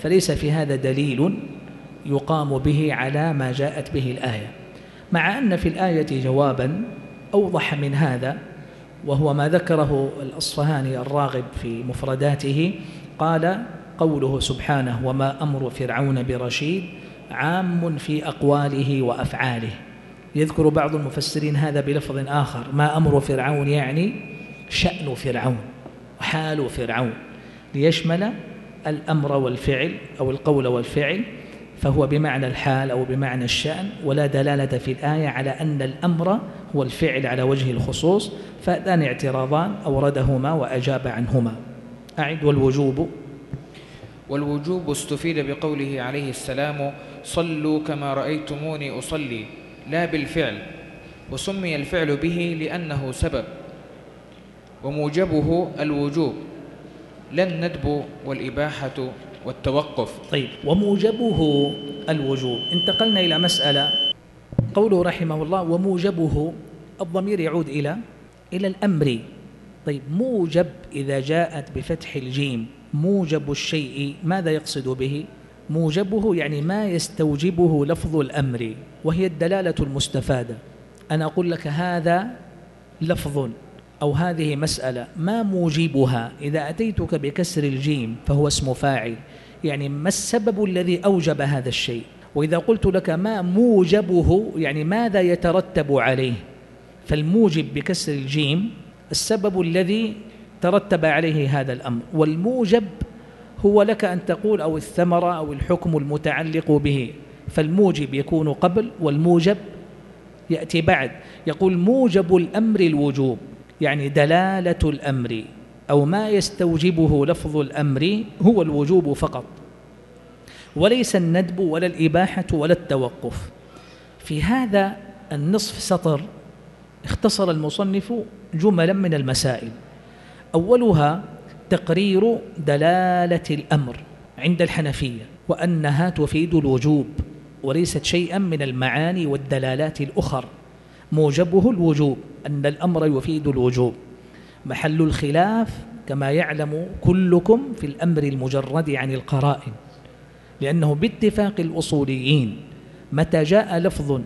فليس في هذا دليل يقام به على ما جاءت به الآية، مع أن في الآية جوابا أوضح من هذا، وهو ما ذكره الأصفهاني الراغب في مفرداته، قال قوله سبحانه وما أمر فرعون برشيد عام في أقواله وأفعاله. يذكر بعض المفسرين هذا بلفظ آخر، ما أمر فرعون يعني شأن فرعون وحال فرعون، ليشمل الأمر والفعل أو القول والفعل، فهو بمعنى الحال أو بمعنى الشأن، ولا دلالة في الآية على أن الأمر هو الفعل على وجه الخصوص، فذان اعتراضان أوردهما وأجاب عنهما. أعد. والوجوب والوجوب استفيد بقوله عليه السلام صلوا كما رأيتموني أصلي، لا بالفعل، وسمي الفعل به لأنه سبب، وموجبه الوجوب لا الندب والإباحة والتوقف. طيب، وموجبه الوجوب. انتقلنا إلى مسألة، قوله رحمه الله وموجبه، الضمير يعود إلى إلى الأمر. طيب، موجب إذا جاءت بفتح الجيم، موجب الشيء ماذا يقصد به؟ موجبه يعني ما يستوجبه لفظ الأمر، وهي الدلالة المستفادة. أنا أقول لك هذا لفظ أو هذه مسألة، ما موجبها؟ إذا أتيتك بكسر الجيم فهو اسم فاعل، يعني ما السبب الذي أوجب هذا الشيء؟ وإذا قلت لك ما موجبه يعني ماذا يترتب عليه؟ فالموجب بكسر الجيم السبب الذي ترتب عليه هذا الأمر، والموجب هو لك أن تقول أو الثمرة أو الحكم المتعلق به، فالموجب يكون قبل والموجب يأتي بعد. يقول موجب الأمر الوجوب، يعني دلالة الأمر أو ما يستوجبه لفظ الأمر هو الوجوب فقط، وليس الندب ولا الإباحة ولا التوقف. في هذا النصف سطر اختصر المصنف جملا من المسائل، أولها تقرير دلالة الأمر عند الحنفية، وأنها تفيد الوجوب وليست شيئا من المعاني والدلالات الأخر. موجبه الوجوب، أن الأمر يفيد الوجوب. محل الخلاف كما يعلم كلكم في الأمر المجرد عن القرائن، لأنه باتفاق الأصوليين متى جاء لفظ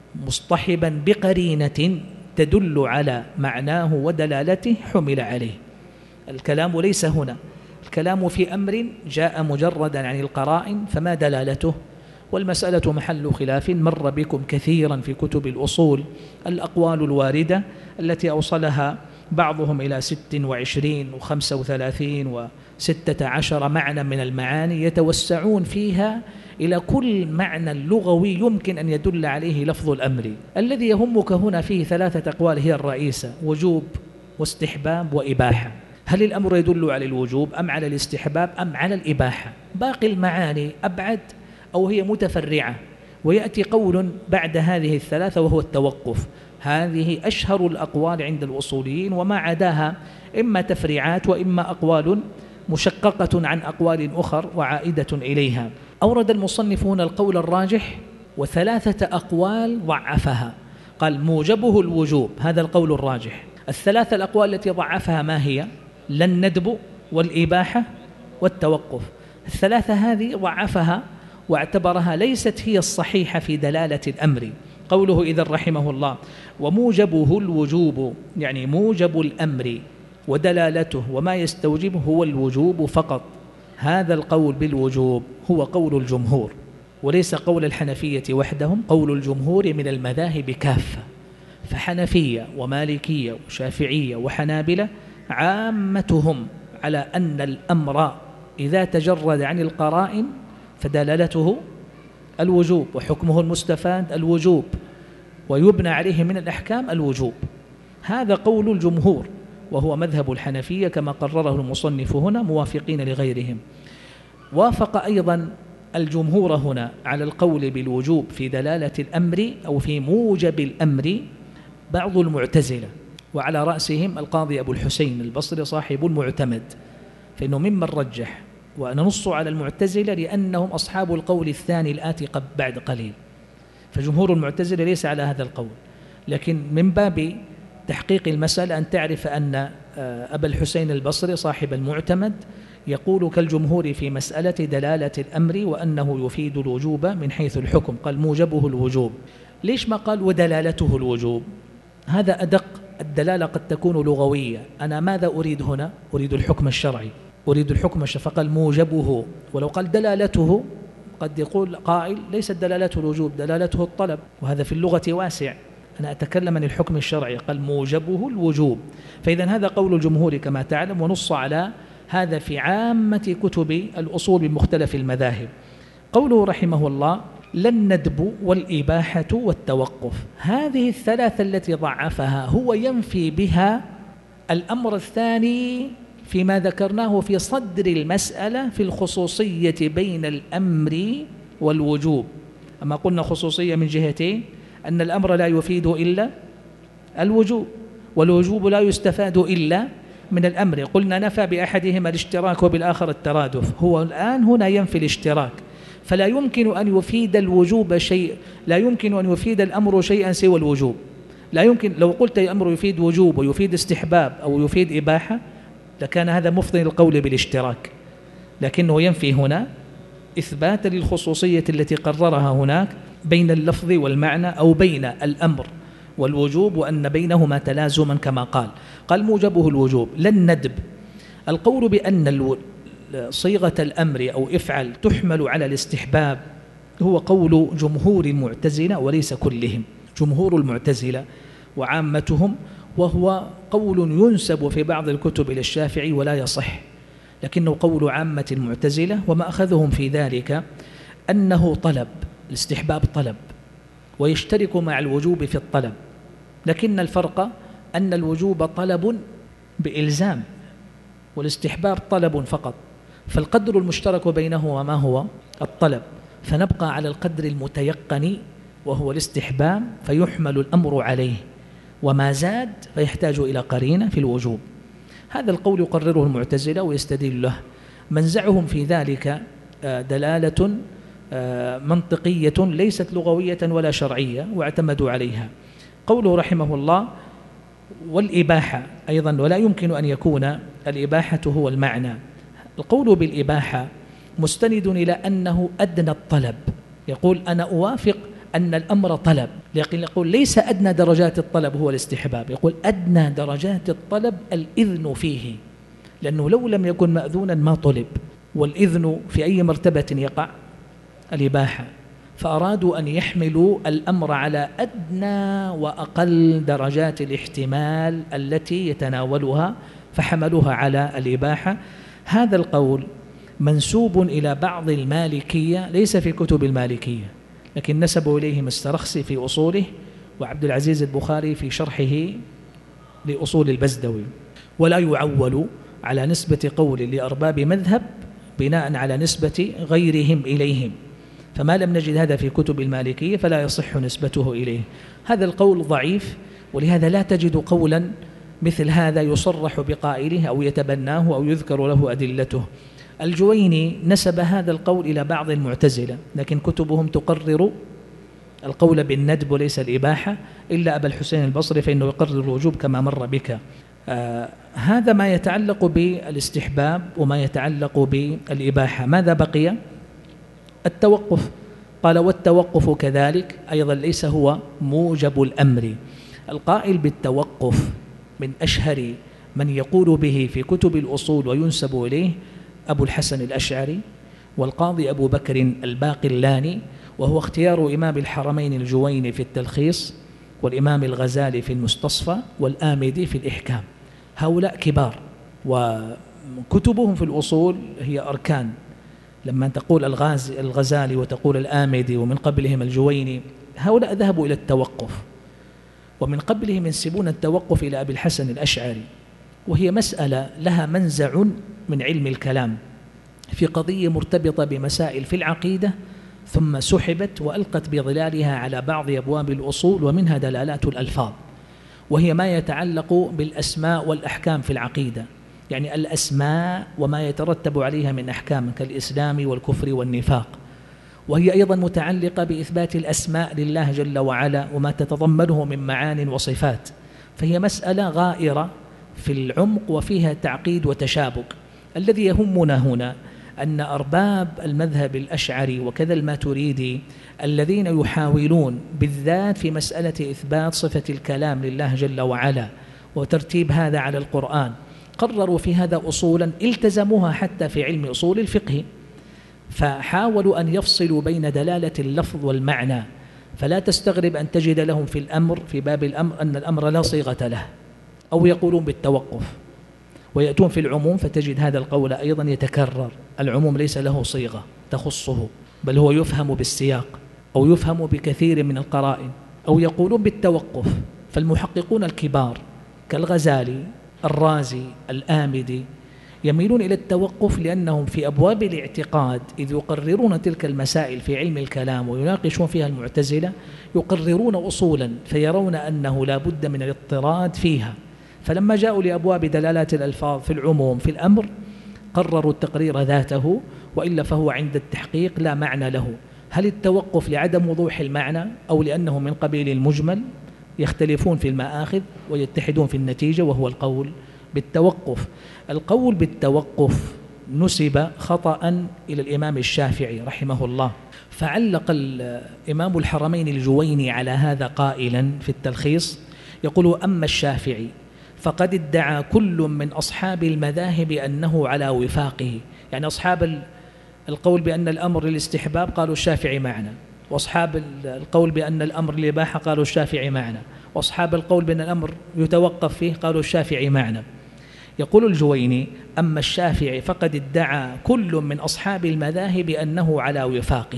مصطحبا بقرينة تدل على معناه ودلالته حمل عليه. الكلام ليس هنا، الكلام في أمر جاء مجردا عن القرائن فما دلالته؟ والمسألة محل خلاف مر بكم كثيرا في كتب الأصول، الأقوال الواردة التي أوصلها بعضهم إلى ست وعشرين وخمسة وثلاثين وستة عشر معنى من المعاني، يتوسعون فيها إلى كل معنى لغوي يمكن أن يدل عليه لفظ الأمر. الذي يهمك هنا فيه ثلاثة أقوال هي الرئيسة: وجوب واستحباب وإباحة. هل الأمر يدل على الوجوب أم على الاستحباب أم على الإباحة؟ باقي المعاني أبعد أو هي متفرعة، ويأتي قول بعد هذه الثلاثة وهو التوقف. هذه أشهر الأقوال عند الأصوليين، وما عداها إما تفريعات وإما أقوال مشققة عن أقوال أخر وعائدة إليها. أورد المصنفون القول الراجح وثلاثة أقوال ضعفها، قال موجبه الوجوب، هذا القول الراجح. الثلاثة الأقوال التي ضعفها ما هي؟ لا الندب والإباحة والتوقف. الثلاثة هذه ضعفها واعتبرها ليست هي الصحيحة في دلالة الأمر. قوله إذن رحمه الله وموجبه الوجوب، يعني موجب الأمر ودلالته وما يستوجبه هو الوجوب فقط. هذا القول بالوجوب هو قول الجمهور، وليس قول الحنفية وحدهم، قول الجمهور من المذاهب كافة. فحنفية ومالكية وشافعية وحنابلة عامتهم على أن الأمر إذا تجرد عن القرائن فدلالته الوجوب، وحكمه المستفاد الوجوب، ويبنى عليه من الأحكام الوجوب. هذا قول الجمهور، وهو مذهب الحنفية كما قرره المصنف هنا، موافقين لغيرهم. وافق أيضا الجمهور هنا على القول بالوجوب في دلالة الأمر أو في موجب الأمر بعض المعتزلة، وعلى رأسهم القاضي أبو الحسين البصري صاحب المعتمد، فإنه ممن رجح. وأنا نص على المعتزلة لأنهم أصحاب القول الثاني الآتي بعد قليل، فجمهور المعتزلة ليس على هذا القول. لكن من باب تحقيق المسألة أن تعرف أن أبا الحسين البصري صاحب المعتمد يقول كالجمهور في مسألة دلالة الأمر وأنه يفيد الوجوب من حيث الحكم، قال موجبه الوجوب. ليش ما قال ودلالته الوجوب؟ هذا أدق. الدلالة قد تكون لغوية، أنا ماذا أريد هنا؟ أريد الحكم الشرعي، أريد الحكم الشرعي، فقال موجبه. ولو قال دلالته قد يقول قائل ليست دلالته الوجوب، دلالته الطلب، وهذا في اللغة واسع. أنا أتكلم عن الحكم الشرعي، قال موجبه الوجوب. فإذا هذا قول الجمهور كما تعلم، ونص على هذا في عامة كتب الأصول بمختلف المذاهب. قوله رحمه الله لن ندب والإباحة والتوقف، هذه الثلاثة التي ضعفها هو ينفي بها الأمر الثاني فيما ذكرناه في صدر المسألة في الخصوصية بين الأمر والوجوب. أما قلنا خصوصية من جهتين، أن الأمر لا يفيد إلا الوجوب، والوجوب لا يستفاد إلا من الأمر. قلنا نفى بأحدهما الاشتراك وبالآخر الترادف، هو الآن هنا ينفي الاشتراك، فلا يمكن أن يفيد الوجوب شيء، لا يمكن أن يفيد الأمر شيئا سوى الوجوب. لا يمكن، لو قلت الأمر يفيد وجوب ويفيد استحباب أو يفيد إباحة لكان هذا مفضي القول بالاشتراك، لكنه ينفي هنا إثباتا للخصوصية التي قررها هناك بين اللفظ والمعنى، أو بين الأمر والوجوب، وأن بينهما تلازما كما قال. قال موجبه الوجوب. لن ندب، القول بأن صيغة الأمر أو افعل تحمل على الاستحباب هو قول جمهور المعتزلة وليس كلهم، جمهور المعتزلة وعامتهم، وهو قول ينسب في بعض الكتب إلى الشافعي ولا يصح، لكنه قول عامة المعتزلة. وما أخذهم في ذلك أنه طلب، الاستحباب طلب ويشترك مع الوجوب في الطلب، لكن الفرق أن الوجوب طلب بإلزام والاستحباب طلب فقط، فالقدر المشترك بينهما ما هو؟ الطلب، فنبقى على القدر المتيقن وهو الاستحباب فيحمل الأمر عليه، وما زاد فيحتاج إلى قرينة في الوجوب. هذا القول يقرره المعتزلة ويستدل له. منزعهم في ذلك دلالة منطقية ليست لغوية ولا شرعية واعتمدوا عليها. قوله رحمه الله والإباحة أيضا، ولا يمكن أن يكون الإباحة هو المعنى. القول بالإباحة مستند إلى أنه أدنى الطلب، يقول أنا أوافق أن الأمر طلب، لكن يقول ليس أدنى درجات الطلب هو الاستحباب، يقول أدنى درجات الطلب الإذن فيه، لأنه لو لم يكن مأذونا ما طلب، والإذن في أي مرتبة يقع؟ الإباحة. فأرادوا أن يحملوا الأمر على أدنى وأقل درجات الاحتمال التي يتناولها، فحملوها على الإباحة. هذا القول منسوب إلى بعض المالكية، ليس في كتب المالكية، لكن نسبوا إليهم السرخسي في أصوله، وعبد العزيز البخاري في شرحه لأصول البزدوي. ولا يعول على نسبة قول لأرباب مذهب بناء على نسبة غيرهم إليهم، فما لم نجد هذا في كتب المالكية فلا يصح نسبته إليه. هذا القول ضعيف، ولهذا لا تجد قولا مثل هذا يصرح بقائله أو يتبناه أو يذكر له أدلته. الجويني نسب هذا القول إلى بعض المعتزلة، لكن كتبهم تقرر القول بالندب وليس الإباحة، إلا أبا الحسين البصري فإنه يقرر الوجوب كما مر بك. آه هذا ما يتعلق بالاستحباب وما يتعلق بالإباحة. ماذا بقي؟ التوقف. قال والتوقف كذلك أيضا ليس هو موجب الأمر. القائل بالتوقف من أشهر من يقول به في كتب الأصول وينسب إليه أبو الحسن الأشعري، والقاضي أبو بكر الباقلاني، وهو اختيار إمام الحرمين الجويني في التلخيص، والإمام الغزالي في المستصفى، والآمدي في الإحكام. هؤلاء كبار، وكتبهم في الأصول هي أركان. لما تقول الغاز الغزالي وتقول الآمدي ومن قبلهم الجويني، هؤلاء ذهبوا إلى التوقف، ومن قبلهم ينسبون التوقف إلى أبي الحسن الأشعري، وهي مسألة لها منزع من علم الكلام في قضية مرتبطة بمسائل في العقيدة، ثم سحبت وألقت بظلالها على بعض أبواب الأصول، ومنها دلالات الألفاظ، وهي ما يتعلق بالأسماء والأحكام في العقيدة، يعني الأسماء وما يترتب عليها من أحكام كالإسلام والكفر والنفاق. وهي أيضا متعلقة بإثبات الأسماء لله جل وعلا وما تتضمنه من معان وصفات، فهي مسألة غائرة في العمق وفيها تعقيد وتشابك. الذي يهمنا هنا أن أرباب المذهب الأشعري وكذا الماتريدي الذين يحاولون بالذات في مسألة إثبات صفة الكلام لله جل وعلا وترتيب هذا على القرآن قرروا في هذا أصولا التزموها حتى في علم أصول الفقه، فحاولوا أن يفصلوا بين دلالة اللفظ والمعنى. فلا تستغرب أن تجد لهم في الأمر في باب الأمر أن الأمر لا صيغة له، أو يقولون بالتوقف، ويأتون في العموم فتجد هذا القول أيضا يتكرر. العموم ليس له صيغة تخصه، بل هو يفهم بالسياق أو يفهم بكثير من القرائن، أو يقولون بالتوقف. فالمحققون الكبار كالغزالي، الرازي، الآمدي يميلون إلى التوقف، لأنهم في أبواب الاعتقاد إذ يقررون تلك المسائل في علم الكلام ويناقشون فيها المعتزلة يقررون أصولا فيرون أنه لا بد من الاضطراد فيها. فلما جاءوا لأبواب دلالات الألفاظ في العموم في الأمر قرروا التقرير ذاته، وإلا فهو عند التحقيق لا معنى له. هل التوقف لعدم وضوح المعنى أو لأنه من قبيل المجمل؟ يختلفون في المآخذ ويتحدون في النتيجة، وهو القول بالتوقف. القول بالتوقف نسب خطأ إلى الإمام الشافعي رحمه الله، فعلق الإمام الحرمين الجويني على هذا قائلا في التلخيص، يقول: أما الشافعي فقد ادعى كل من أصحاب المذاهب أنه على وفاقه. يعني أصحاب القول بأن الأمر للاستحباب قالوا الشافعي معنا، وأصحاب القول بأن الأمر للإباحة قالوا الشافعي معنا، وأصحاب القول بأن الأمر يتوقف فيه قالوا الشافعي معنا. يقول الجويني: أما الشافعي فقد ادعى كل من أصحاب المذاهب أنه على وفاقه،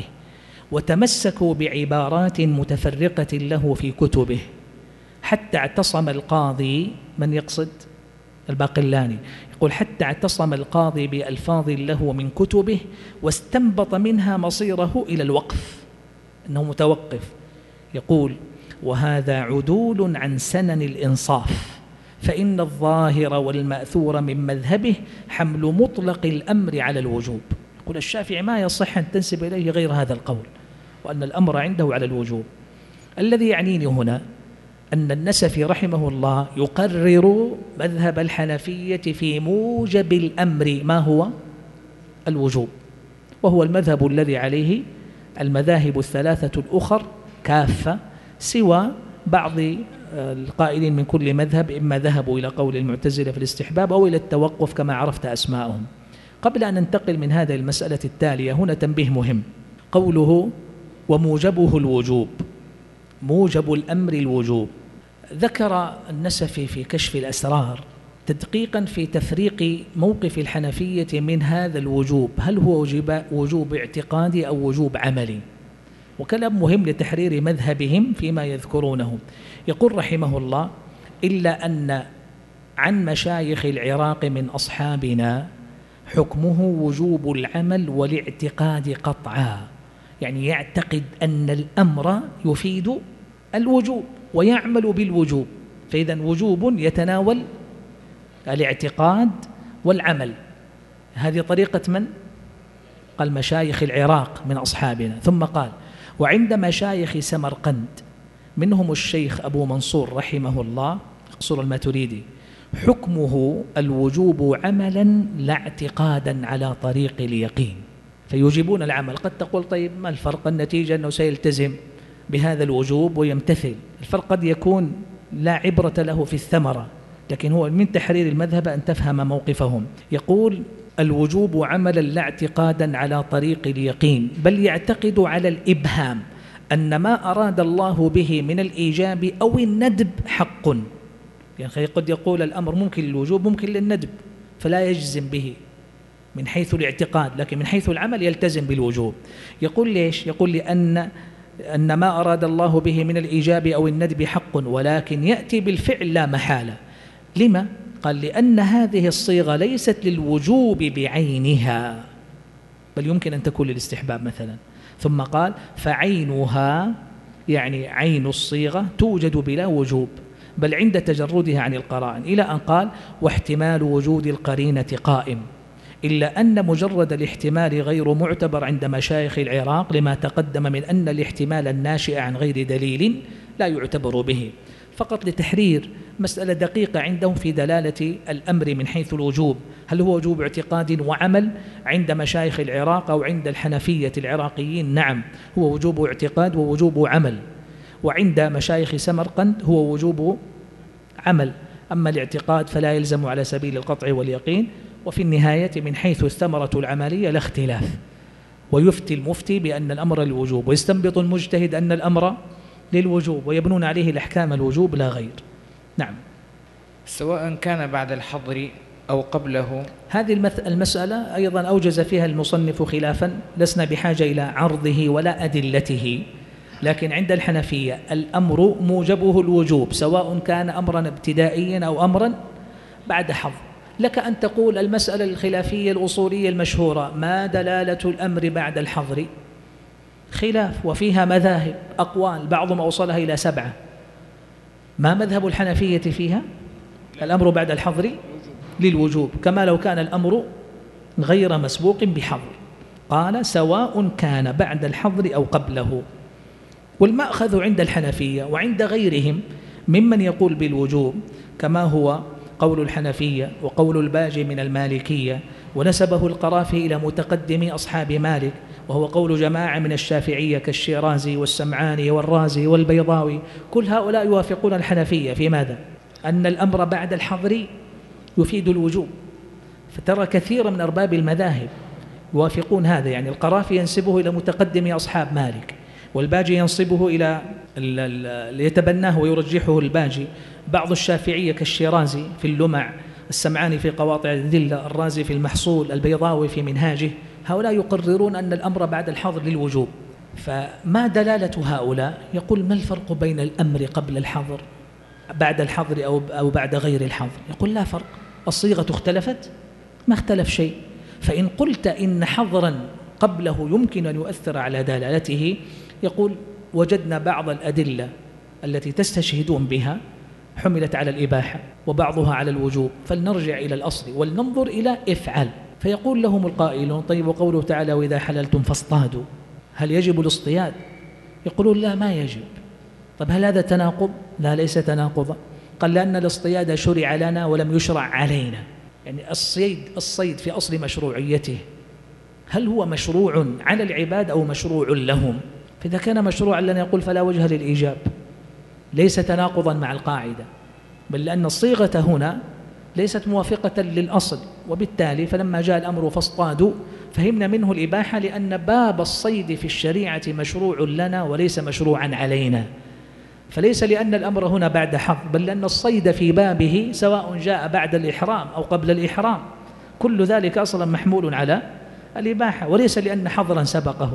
وتمسكوا بعبارات متفرقة له في كتبه، حتى اعتصم القاضي، من يقصد؟ الباقلاني، يقول: حتى اعتصم القاضي بألفاظ له من كتبه واستنبط منها مصيره إلى الوقف، أنه متوقف. يقول: وهذا عدول عن سنن الإنصاف، فإن الظاهر والمأثور من مذهبه حمل مطلق الأمر على الوجوب. يقول الشافعي ما يصح أن تنسب إليه غير هذا القول، وأن الأمر عنده على الوجوب. الذي يعنيني هنا أن النسفي رحمه الله يقرر مذهب الحنفية في موجب الأمر ما هو الوجوب، وهو المذهب الذي عليه المذاهب الثلاثة الأخر كافة، سوى بعض القائلين من كل مذهب إما ذهبوا إلى قول المعتزلة في الاستحباب أو إلى التوقف كما عرفت أسماءهم. قبل أن ننتقل من هذه المسألة التالية، هنا تنبيه مهم: قوله وموجبه الوجوب، موجب الأمر الوجوب. ذكر النسفي في كشف الأسرار تدقيقا في تفريق موقف الحنفية من هذا الوجوب، هل هو وجوب اعتقادي أو وجوب عملي؟ وكلام مهم لتحرير مذهبهم فيما يذكرونه. يقول رحمه الله: إلا أن عن مشايخ العراق من أصحابنا حكمه وجوب العمل والاعتقاد قطعا. يعني يعتقد أن الأمر يفيد الوجوب ويعمل بالوجوب، فإذا وجوب يتناول الاعتقاد والعمل. هذه طريقة من؟ قال مشايخ العراق من أصحابنا. ثم قال: وعند مشايخ سمرقند منهم الشيخ أبو منصور رحمه الله، قصور الماتريدي، حكمه الوجوب عملا لا اعتقادا على طريق اليقين، فيوجبون العمل. قد تقول طيب ما الفرق؟ النتيجة أنه سيلتزم بهذا الوجوب ويمتثل. الفرق قد يكون لا عبرة له في الثمرة، لكن هو من تحرير المذهب أن تفهم موقفهم. يقول: الوجوب عملا لا اعتقادا على طريق اليقين، بل يعتقد على الإبهام أن ما أراد الله به من الإيجاب أو الندب حق. يعني قد يقول الأمر ممكن للوجوب ممكن للندب، فلا يجزم به من حيث الاعتقاد، لكن من حيث العمل يلتزم بالوجوب. يقول ليش؟ يقول لأن أن ما أراد الله به من الإيجاب أو الندب حق، ولكن يأتي بالفعل لا محالة. لما؟ قال: لأن هذه الصيغة ليست للوجوب بعينها، بل يمكن أن تكون للاستحباب مثلا. ثم قال: فعينها، يعني عين الصيغة، توجد بلا وجوب بل عند تجردها عن القرائن، إلى أن قال: واحتمال وجود القرينة قائم، إلا أن مجرد الاحتمال غير معتبر عند مشايخ العراق، لما تقدم من أن الاحتمال الناشئ عن غير دليل لا يعتبر به. فقط لتحرير مسألة دقيقة عندهم في دلالة الأمر من حيث الوجوب، هل هو وجوب اعتقاد وعمل عند مشايخ العراق أو عند الحنفية العراقيين؟ نعم، هو وجوب اعتقاد ووجوب عمل، وعند مشايخ سمرقند هو وجوب عمل، أما الاعتقاد فلا يلزم على سبيل القطع واليقين. وفي النهاية من حيث الثمرة العملية لا اختلاف، ويفتي المفتي بأن الأمر للوجوب، ويستنبط المجتهد أن الأمر للوجوب، ويبنون عليه الأحكام الوجوب لا غير. نعم. سواء كان بعد الحظر أو قبله. هذه المسألة أيضا أوجز فيها المصنف خلافا، لسنا بحاجة إلى عرضه ولا أدلته، لكن عند الحنفية الأمر موجبه الوجوب، سواء كان أمرا ابتدائيا أو أمرا بعد حظر. لك أن تقول المسألة الخلافية الأصولية المشهورة: ما دلالة الأمر بعد الحظر؟ خلاف، وفيها مذاهب أقوال، بعضهم أوصلها إلى سبعة. ما مذهب الحنفية فيها؟ الأمر بعد الحظر للوجوب، كما لو كان الأمر غير مسبوق بحظر. قال: سواء كان بعد الحظر أو قبله. والمأخذ عند الحنفية وعند غيرهم ممن يقول بالوجوب، كما هو قول الحنفية وقول الباجي من المالكية، ونسبه القرافي إلى متقدم أصحاب مالك، وهو قول جماعة من الشافعية كالشيرازي والسمعاني والرازي والبيضاوي. كل هؤلاء يوافقون الحنفية في ماذا؟ أن الأمر بعد الحظر يفيد الوجوب. فترى كثير من أرباب المذاهب يوافقون هذا، يعني القرافي ينسبه إلى متقدم أصحاب مالك، والباجي ينصبه إلى ليتبناه ويرجحه الباجي، بعض الشافعية كالشيرازي في اللمع، السمعاني في قواطع الذلة، الرازي في المحصول، البيضاوي في منهاجه. هؤلاء يقررون أن الأمر بعد الحظر للوجوب. فما دلالة هؤلاء؟ يقول: ما الفرق بين الأمر قبل الحظر بعد الحظر أو أو بعد غير الحظر؟ يقول: لا فرق، الصيغة اختلفت؟ ما اختلف شيء. فإن قلت إن حظرا قبله يمكن أن يؤثر على دلالته، يقول: وجدنا بعض الأدلة التي تستشهدون بها حملت على الإباحة وبعضها على الوجوب، فلنرجع إلى الأصل ولننظر إلى افعل. فيقول لهم القائلون: طيب، وقوله تعالى: وإذا حللتم فاصطادوا، هل يجب الاصطياد؟ يقولون: لا، ما يجب. طب هل هذا تناقض؟ لا، ليس تناقضا. قال: لأن الاصطياد شرع لنا ولم يشرع علينا. يعني الصيد الصيد في أصل مشروعيته، هل هو مشروع على العباد أو مشروع لهم؟ فإذا كان مشروعا لنا يقول فلا وجه للإيجاب، ليس تناقضا مع القاعدة، بل لأن الصيغة هنا ليست موافقة للأصل، وبالتالي فلما جاء الأمر فاصطادوا فهمنا منه الإباحة، لأن باب الصيد في الشريعة مشروع لنا وليس مشروعا علينا. فليس لأن الأمر هنا بعد حظر، بل لأن الصيد في بابه سواء جاء بعد الإحرام أو قبل الإحرام، كل ذلك أصلا محمول على الإباحة، وليس لأن حظرا سبقه.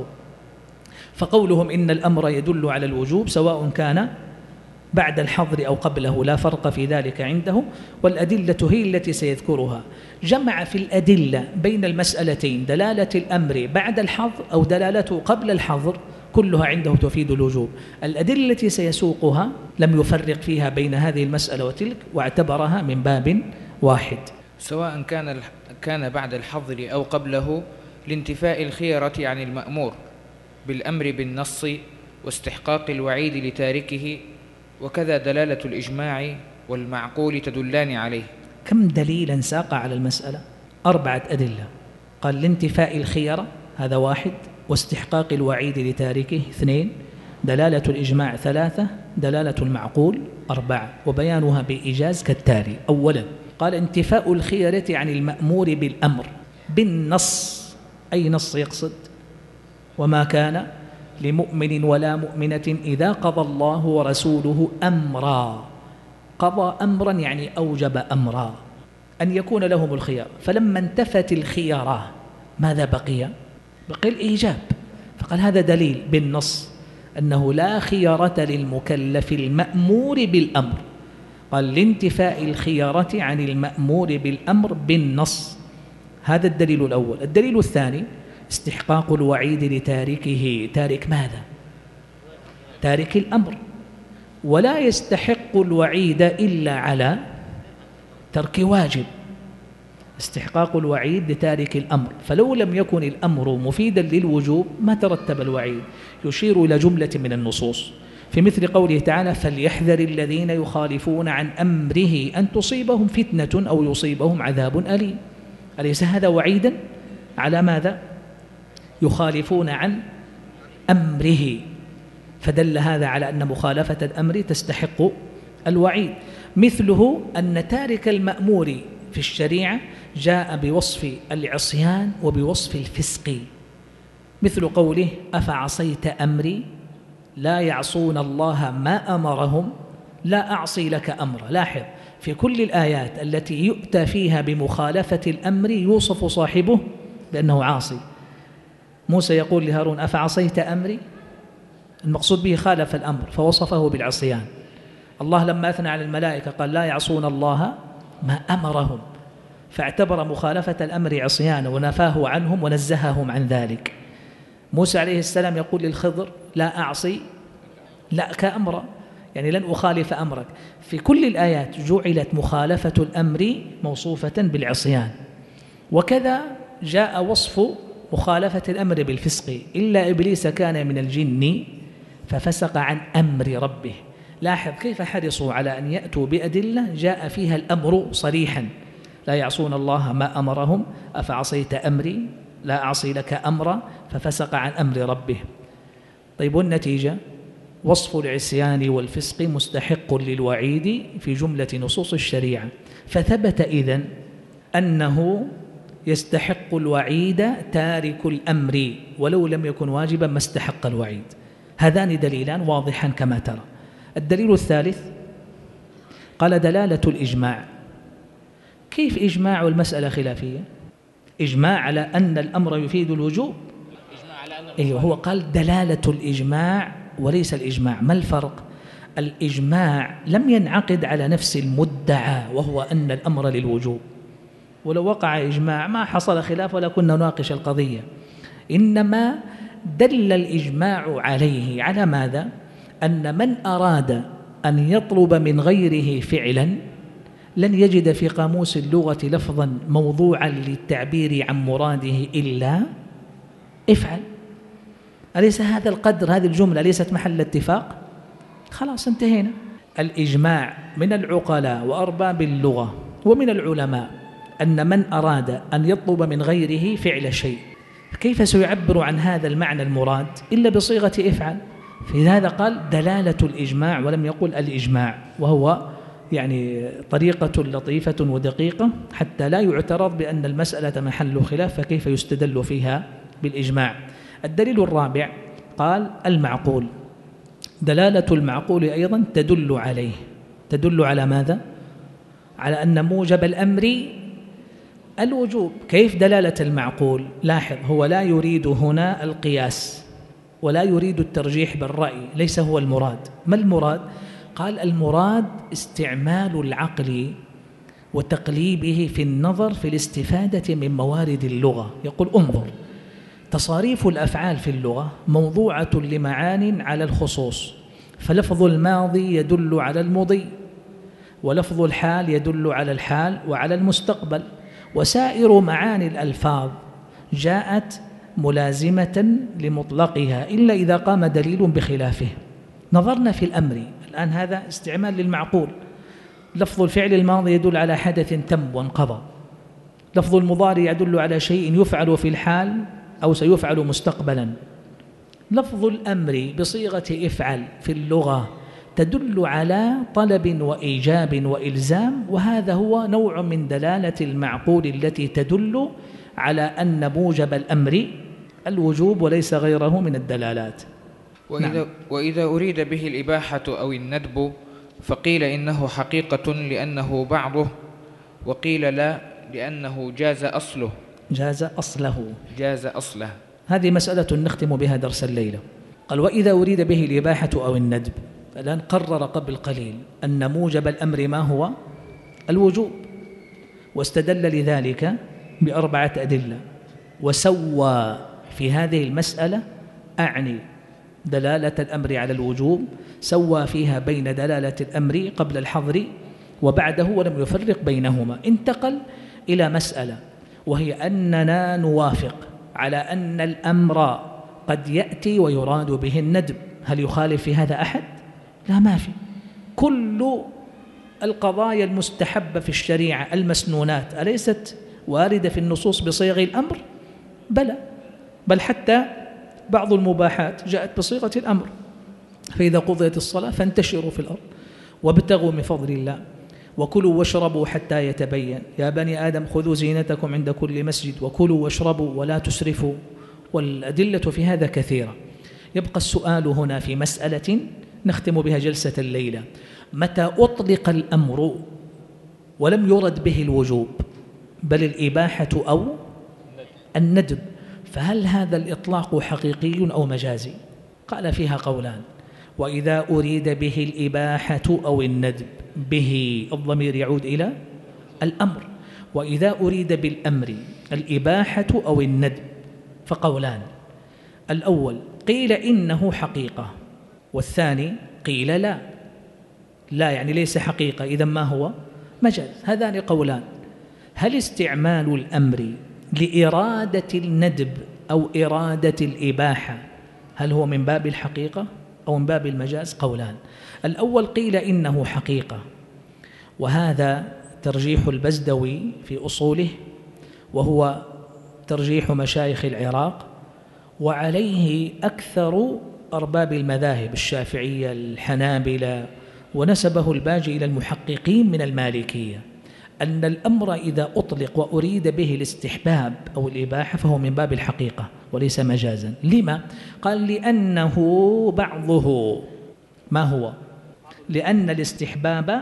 فقولهم إن الأمر يدل على الوجوب سواء كان بعد الحظر أو قبله لا فرق في ذلك عنده، والأدلة هي التي سيذكرها. جمع في الأدلة بين المسألتين دلالة الأمر بعد الحظر أو دلالته قبل الحظر، كلها عنده تفيد الوجوب. الأدلة التي سيسوقها لم يفرق فيها بين هذه المسألة وتلك، واعتبرها من باب واحد. سواء كان كان بعد الحظر أو قبله، لانتفاء الخيرة عن المأمور بالأمر بالنص واستحقاق الوعيد لتاركه، وكذا دلالة الإجماع والمعقول تدلان عليه. كم دليلا ساق على المسألة؟ أربعة أدلة. قال: لانتفاء الخيرة هذا واحد، واستحقاق الوعيد لتاركه اثنين، دلالة الإجماع ثلاثة، دلالة المعقول أربعة، وبيانها بإيجاز كالتالي. أولا قال: انتفاء الخيرة عن المأمور بالأمر بالنص. أي نص يقصد؟ وما كان لمؤمن ولا مؤمنة إذا قضى الله ورسوله أمرا. قضى أمرا يعني أوجب أمرا، أن يكون لهم الخيار. فلما انتفت الخيارة ماذا بقي؟ بقي الإيجاب. فقال هذا دليل بالنص أنه لا خيارة للمكلف المأمور بالأمر. قال: لانتفاء الخيارة عن المأمور بالأمر بالنص. هذا الدليل الأول. الدليل الثاني: استحقاق الوعيد لتاركه. تارك ماذا؟ تارك الأمر، ولا يستحق الوعيد إلا على ترك واجب. استحقاق الوعيد لتارك الأمر، فلو لم يكن الأمر مفيدا للوجوب ما ترتب الوعيد. يشير إلى جملة من النصوص، في مثل قوله تعالى فليحذر الذين يخالفون عن أمره أن تصيبهم فتنة أو يصيبهم عذاب أليم. أليس هذا وعيدا على ماذا؟ يخالفون عن أمره، فدل هذا على أن مخالفة الأمر تستحق الوعيد. مثله أن تارك المأمور في الشريعة جاء بوصف العصيان وبوصف الفسق، مثل قوله أفعصيت أمري لا يعصون الله ما أمرهم لا أعصي لك أمرا. لاحظ في كل الآيات التي يؤتى فيها بمخالفة الأمر يوصف صاحبه بأنه عاصي. موسى يقول لهارون أفعصيت أمري، المقصود به خالف الأمر فوصفه بالعصيان. الله لما أثنى على الملائكة قال لا يعصون الله ما أمرهم، فاعتبر مخالفة الأمر عصيانا ونفاه عنهم ونزههم عن ذلك. موسى عليه السلام يقول للخضر لا أعصي لك أمرا، يعني لن أخالف أمرك. في كل الآيات جعلت مخالفة الأمر موصوفة بالعصيان. وكذا جاء وصف مخالفة الأمر بالفسق إلا إبليس كان من الجن ففسق عن أمر ربه. لاحظ كيف حرصوا على أن يأتوا بأدلة جاء فيها الأمر صريحا، لا يعصون الله ما أمرهم أفعصيت أمري لا أعصي لك أمرا ففسق عن أمر ربه. طيب والنتيجة وصف العصيان والفسق مستحق للوعيد في جملة نصوص الشريعة، فثبت إذن أنه يستحق الوعيد تارك الأمر ولو لم يكن واجبا ما استحق الوعيد. هذان دليلان واضحان كما ترى. الدليل الثالث قال دلالة الإجماع. كيف إجماع والمسألة خلافية؟ إجماع على أن الأمر يفيد الوجوب، أيوه هو قال دلالة الإجماع وليس الإجماع. ما الفرق؟ الإجماع لم ينعقد على نفس المدعى وهو أن الأمر للوجوب، ولو وقع إجماع ما حصل خلاف ولا كنا نناقش القضية، إنما دل الإجماع عليه على ماذا؟ أن من أراد أن يطلب من غيره فعلا لن يجد في قاموس اللغة لفظا موضوعا للتعبير عن مراده إلا افعل. أليس هذا القدر، هذه الجملة ليست محل اتفاق؟ خلاص انتهينا. الإجماع من العقلاء وأرباب اللغة ومن العلماء أن من أراد أن يطلب من غيره فعل شيء كيف سيعبر عن هذا المعنى المراد إلا بصيغة افعل. في هذا قال دلالة الإجماع ولم يقل الإجماع، وهو يعني طريقة لطيفة ودقيقة حتى لا يعترض بأن المسألة محل خلاف فكيف يستدل فيها بالإجماع. الدليل الرابع قال المعقول. دلالة المعقول أيضا تدل عليه، تدل على ماذا؟ على أن موجب الأمر الوجوب. كيف دلالة المعقول؟ لاحظ هو لا يريد هنا القياس ولا يريد الترجيح بالرأي، ليس هو المراد. ما المراد؟ قال المراد استعمال العقل وتقليبه في النظر في الاستفادة من موارد اللغة. يقول انظر تصاريف الأفعال في اللغة موضوعة لمعان على الخصوص، فلفظ الماضي يدل على المضي، ولفظ الحال يدل على الحال وعلى المستقبل، وسائر معاني الألفاظ جاءت ملازمة لمطلقها إلا إذا قام دليل بخلافه. نظرنا في الأمر الآن هذا استعمال للمعقول. لفظ الفعل الماضي يدل على حدث تم وانقضى، لفظ المضارع يدل على شيء يفعل في الحال أو سيفعل مستقبلا. لفظ الأمر بصيغة افعل في اللغة تدل على طلب وإيجاب وإلزام، وهذا هو نوع من دلالة المعقول التي تدل على أن موجب الأمر الوجوب وليس غيره من الدلالات. وإذا, نعم. وإذا أريد به الإباحة أو الندب فقيل إنه حقيقة لأنه بعضه، وقيل لا لأنه جاز أصله. جاز أصله جاز أصله. هذه مسألة نختم بها درس الليلة. قال وإذا أريد به الإباحة أو الندب، الآن قرر قبل قليل أن موجب الأمر ما هو؟ الوجوب، واستدل لذلك بأربعة أدلة، وسوى في هذه المسألة أعني دلالة الأمر على الوجوب، سوى فيها بين دلالة الأمر قبل الحظر وبعده ولم يفرق بينهما. انتقل إلى مسألة وهي أننا نوافق على أن الأمر قد يأتي ويراد به الندب. هل يخالف في هذا أحد؟ لا، ما في. كل القضايا المستحبة في الشريعة المسنونات أليست واردة في النصوص بصيغ الأمر؟ بلى، بل حتى بعض المباحات جاءت بصيغة الأمر. فإذا قضيت الصلاة فانتشروا في الأرض وابتغوا من فضل الله وكلوا واشربوا حتى يتبين يا بني آدم خذوا زينتكم عند كل مسجد وكلوا واشربوا ولا تسرفوا. والأدلة في هذا كثيرة. يبقى السؤال هنا في مسألة نختم بها جلسة الليلة: متى أطلق الأمر ولم يرد به الوجوب بل الإباحة أو الندب، فهل هذا الإطلاق حقيقي أو مجازي؟ قال فيها قولان: وإذا أريد به الإباحة أو الندب، به الضمير يعود إلى الأمر، وإذا أريد بالأمر الإباحة أو الندب فقولان: الأول قيل إنه حقيقة، والثاني قيل لا لا يعني ليس حقيقة، إذن ما هو؟ مجاز. هذان قولان. هل استعمال الأمر لإرادة الندب أو إرادة الإباحة هل هو من باب الحقيقة أو من باب المجاز؟ قولان. الأول قيل إنه حقيقة، وهذا ترجيح البزدوي في أصوله، وهو ترجيح مشايخ العراق، وعليه أكثر أرباب المذاهب الشافعية الحنابلة، ونسبه الباجي إلى المحققين من المالكية، أن الأمر إذا أطلق وأريد به الاستحباب أو الإباحة فهو من باب الحقيقة وليس مجازا. لما؟ قال: لأنه بعضه. ما هو؟ لأن الاستحباب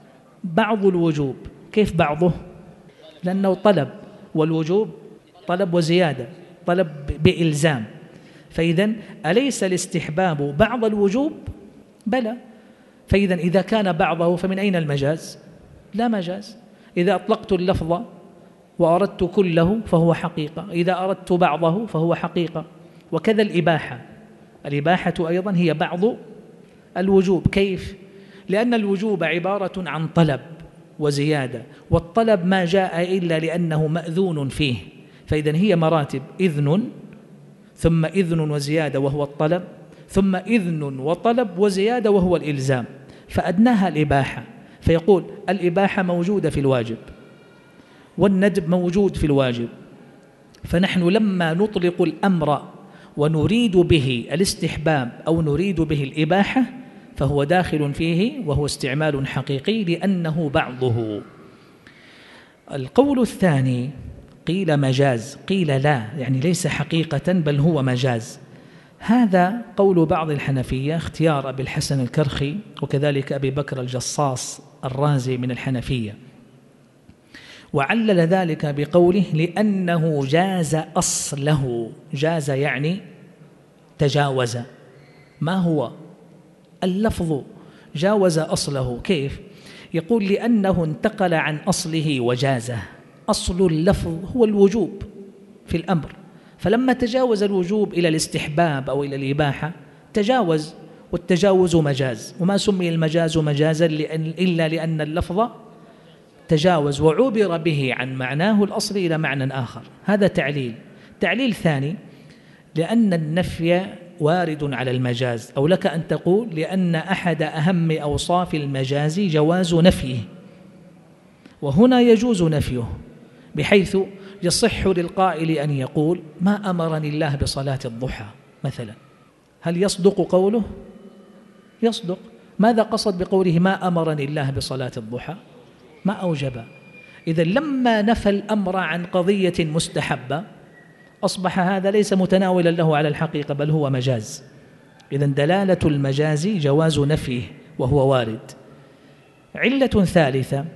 بعض الوجوب. كيف بعضه؟ لأنه طلب، والوجوب طلب وزيادة، طلب بإلزام. فإذن أليس الاستحباب بعض الوجوب؟ بلى. فإذن إذا كان بعضه فمن أين المجاز؟ لا مجاز. إذا أطلقت اللفظ وأردت كله فهو حقيقة، إذا أردت بعضه فهو حقيقة. وكذا الإباحة، الإباحة أيضا هي بعض الوجوب. كيف؟ لأن الوجوب عبارة عن طلب وزيادة، والطلب ما جاء إلا لأنه مأذون فيه، فإذن هي مراتب: إذن ثم إذن وزيادة وهو الطلب، ثم إذن وطلب وزيادة وهو الإلزام، فأدناها الإباحة. فيقول الإباحة موجودة في الواجب والندب موجود في الواجب، فنحن لما نطلق الأمر ونريد به الاستحباب أو نريد به الإباحة فهو داخل فيه وهو استعمال حقيقي لأنه بعضه. القول الثاني قيل مجاز، قيل لا يعني ليس حقيقة بل هو مجاز. هذا قول بعض الحنفية، اختيار أبي الحسن الكرخي وكذلك أبي بكر الجصاص الرازي من الحنفية، وعلل ذلك بقوله: لأنه جاز أصله. جاز يعني تجاوز. ما هو اللفظ؟ جاوز أصله. كيف؟ يقول: لأنه انتقل عن أصله وجازه. أصل اللفظ هو الوجوب في الأمر، فلما تجاوز الوجوب إلى الاستحباب أو إلى الإباحة تجاوز، والتجاوز مجاز، وما سمي المجاز مجازا إلا لأن اللفظ تجاوز وعبر به عن معناه الأصلي إلى معنى آخر. هذا تعليل. تعليل ثاني: لأن النفي وارد على المجاز، أو لك أن تقول لأن أحد أهم أوصاف المجاز جواز نفيه، وهنا يجوز نفيه، بحيث يصح للقائل أن يقول: ما أمرني الله بصلاة الضحى مثلا. هل يصدق قوله؟ يصدق. ماذا قصد بقوله ما أمرني الله بصلاة الضحى؟ ما أوجب. إذن لما نفى الأمر عن قضية مستحبة أصبح هذا ليس متناولا له على الحقيقة بل هو مجاز. إذن دلالة المجاز جواز نفيه وهو وارد. علة ثالثة: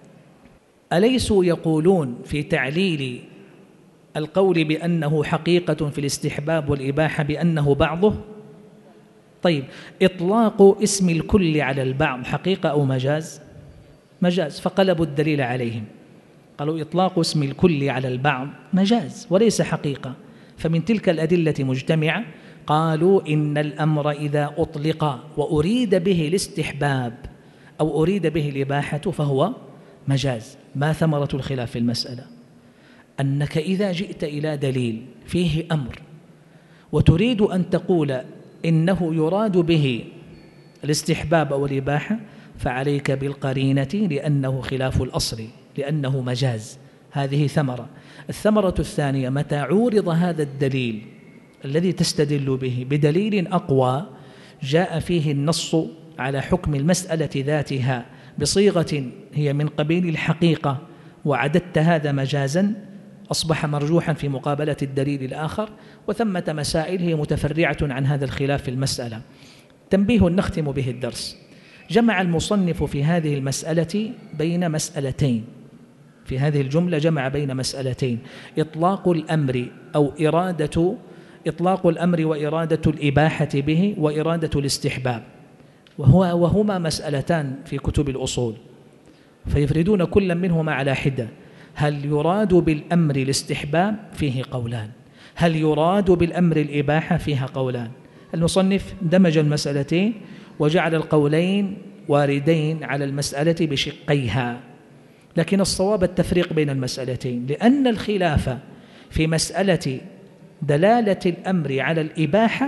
أليسوا يقولون في تعليل القول بأنه حقيقة في الاستحباب والإباحة بأنه بعضه؟ طيب، إطلاق اسم الكل على البعض حقيقة أو مجاز؟ مجاز، فقلبوا الدليل عليهم، قالوا إطلاق اسم الكل على البعض مجاز وليس حقيقة. فمن تلك الأدلة مجتمعة قالوا إن الأمر إذا أطلق وأريد به الاستحباب أو أريد به الإباحة فهو مجاز. ما ثمرة الخلاف في المسألة؟ أنك إذا جئت إلى دليل فيه أمر وتريد أن تقول إنه يراد به الاستحباب أو الإباحة فعليك بالقرينة لأنه خلاف الأصل، لأنه مجاز. هذه ثمرة. الثمرة الثانية: متى عورض هذا الدليل الذي تستدل به بدليل أقوى جاء فيه النص على حكم المسألة ذاتها بصيغة هي من قبيل الحقيقة وعددت هذا مجازا، أصبح مرجوحا في مقابلة الدليل الآخر، وثمة مسائل هي متفرعة عن هذا الخلاف في المسألة. تنبيه نختم به الدرس: جمع المصنف في هذه المسألة بين مسألتين، في هذه الجملة جمع بين مسألتين: إطلاق الأمر أو إرادة إطلاق الأمر وإرادة الإباحة به وإرادة الاستحباب، وهو وهما مسألتان في كتب الأصول، فيفردون كل منهما على حدة. هل يراد بالأمر الاستحباب؟ فيه قولان. هل يراد بالأمر الإباحة؟ فيها قولان. المصنف دمج المسألتين وجعل القولين واردين على المسألة بشقيها، لكن الصواب التفريق بين المسألتين، لأن الخلاف في مسألة دلالة الأمر على الإباحة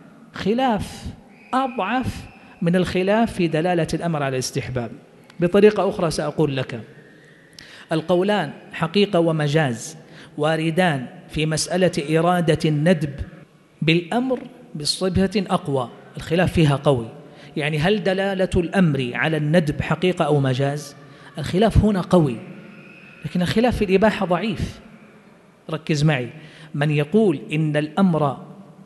خلاف أضعف من الخلاف في دلالة الأمر على الاستحباب. بطريقة أخرى سأقول لك: القولان حقيقة ومجاز واردان في مسألة إرادة الندب بالأمر بصفة أقوى، الخلاف فيها قوي. يعني هل دلالة الأمر على الندب حقيقة أو مجاز؟ الخلاف هنا قوي، لكن الخلاف في الإباحة ضعيف. ركز معي: من يقول إن الأمر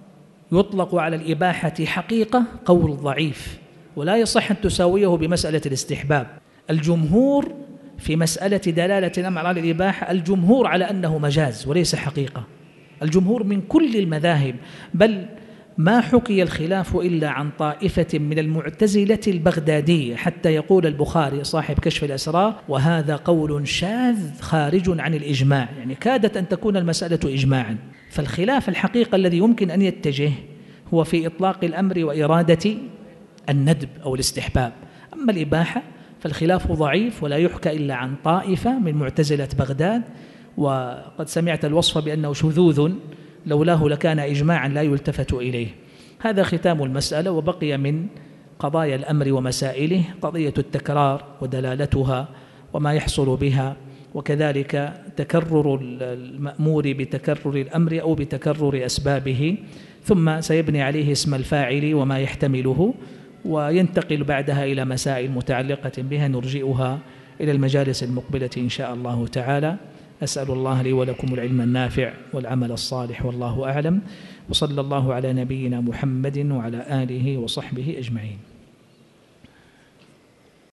يطلق على الإباحة حقيقة قول ضعيف، ولا يصح أن تساويه بمسألة الاستحباب. الجمهور في مسألة دلالة الأمر على الإباحة الجمهور على أنه مجاز وليس حقيقة، الجمهور من كل المذاهب، بل ما حكي الخلاف إلا عن طائفة من المعتزلة البغدادية، حتى يقول البخاري صاحب كشف الأسرار: وهذا قول شاذ خارج عن الإجماع، يعني كادت أن تكون المسألة إجماعا. فالخلاف الحقيقة الذي يمكن أن يتجه هو في إطلاق الأمر وإرادة الندب أو الاستحباب. أما الإباحة فالخلاف ضعيف ولا يحكى إلا عن طائفة من معتزلة بغداد، وقد سمعت الوصف بأنه شذوذ لولاه لكان إجماعا لا يلتفت إليه. هذا ختام المسألة. وبقي من قضايا الأمر ومسائله قضية التكرار ودلالتها وما يحصل بها، وكذلك تكرر المأمور بتكرر الأمر أو بتكرر أسبابه، ثم سيبني عليه اسم الفاعل وما يحتمله، وينتقل بعدها إلى مسائل متعلقة بها نرجئها إلى المجالس المقبلة إن شاء الله تعالى. أسأل الله لي ولكم العلم النافع والعمل الصالح، والله أعلم، وصلى الله على نبينا محمد وعلى آله وصحبه أجمعين.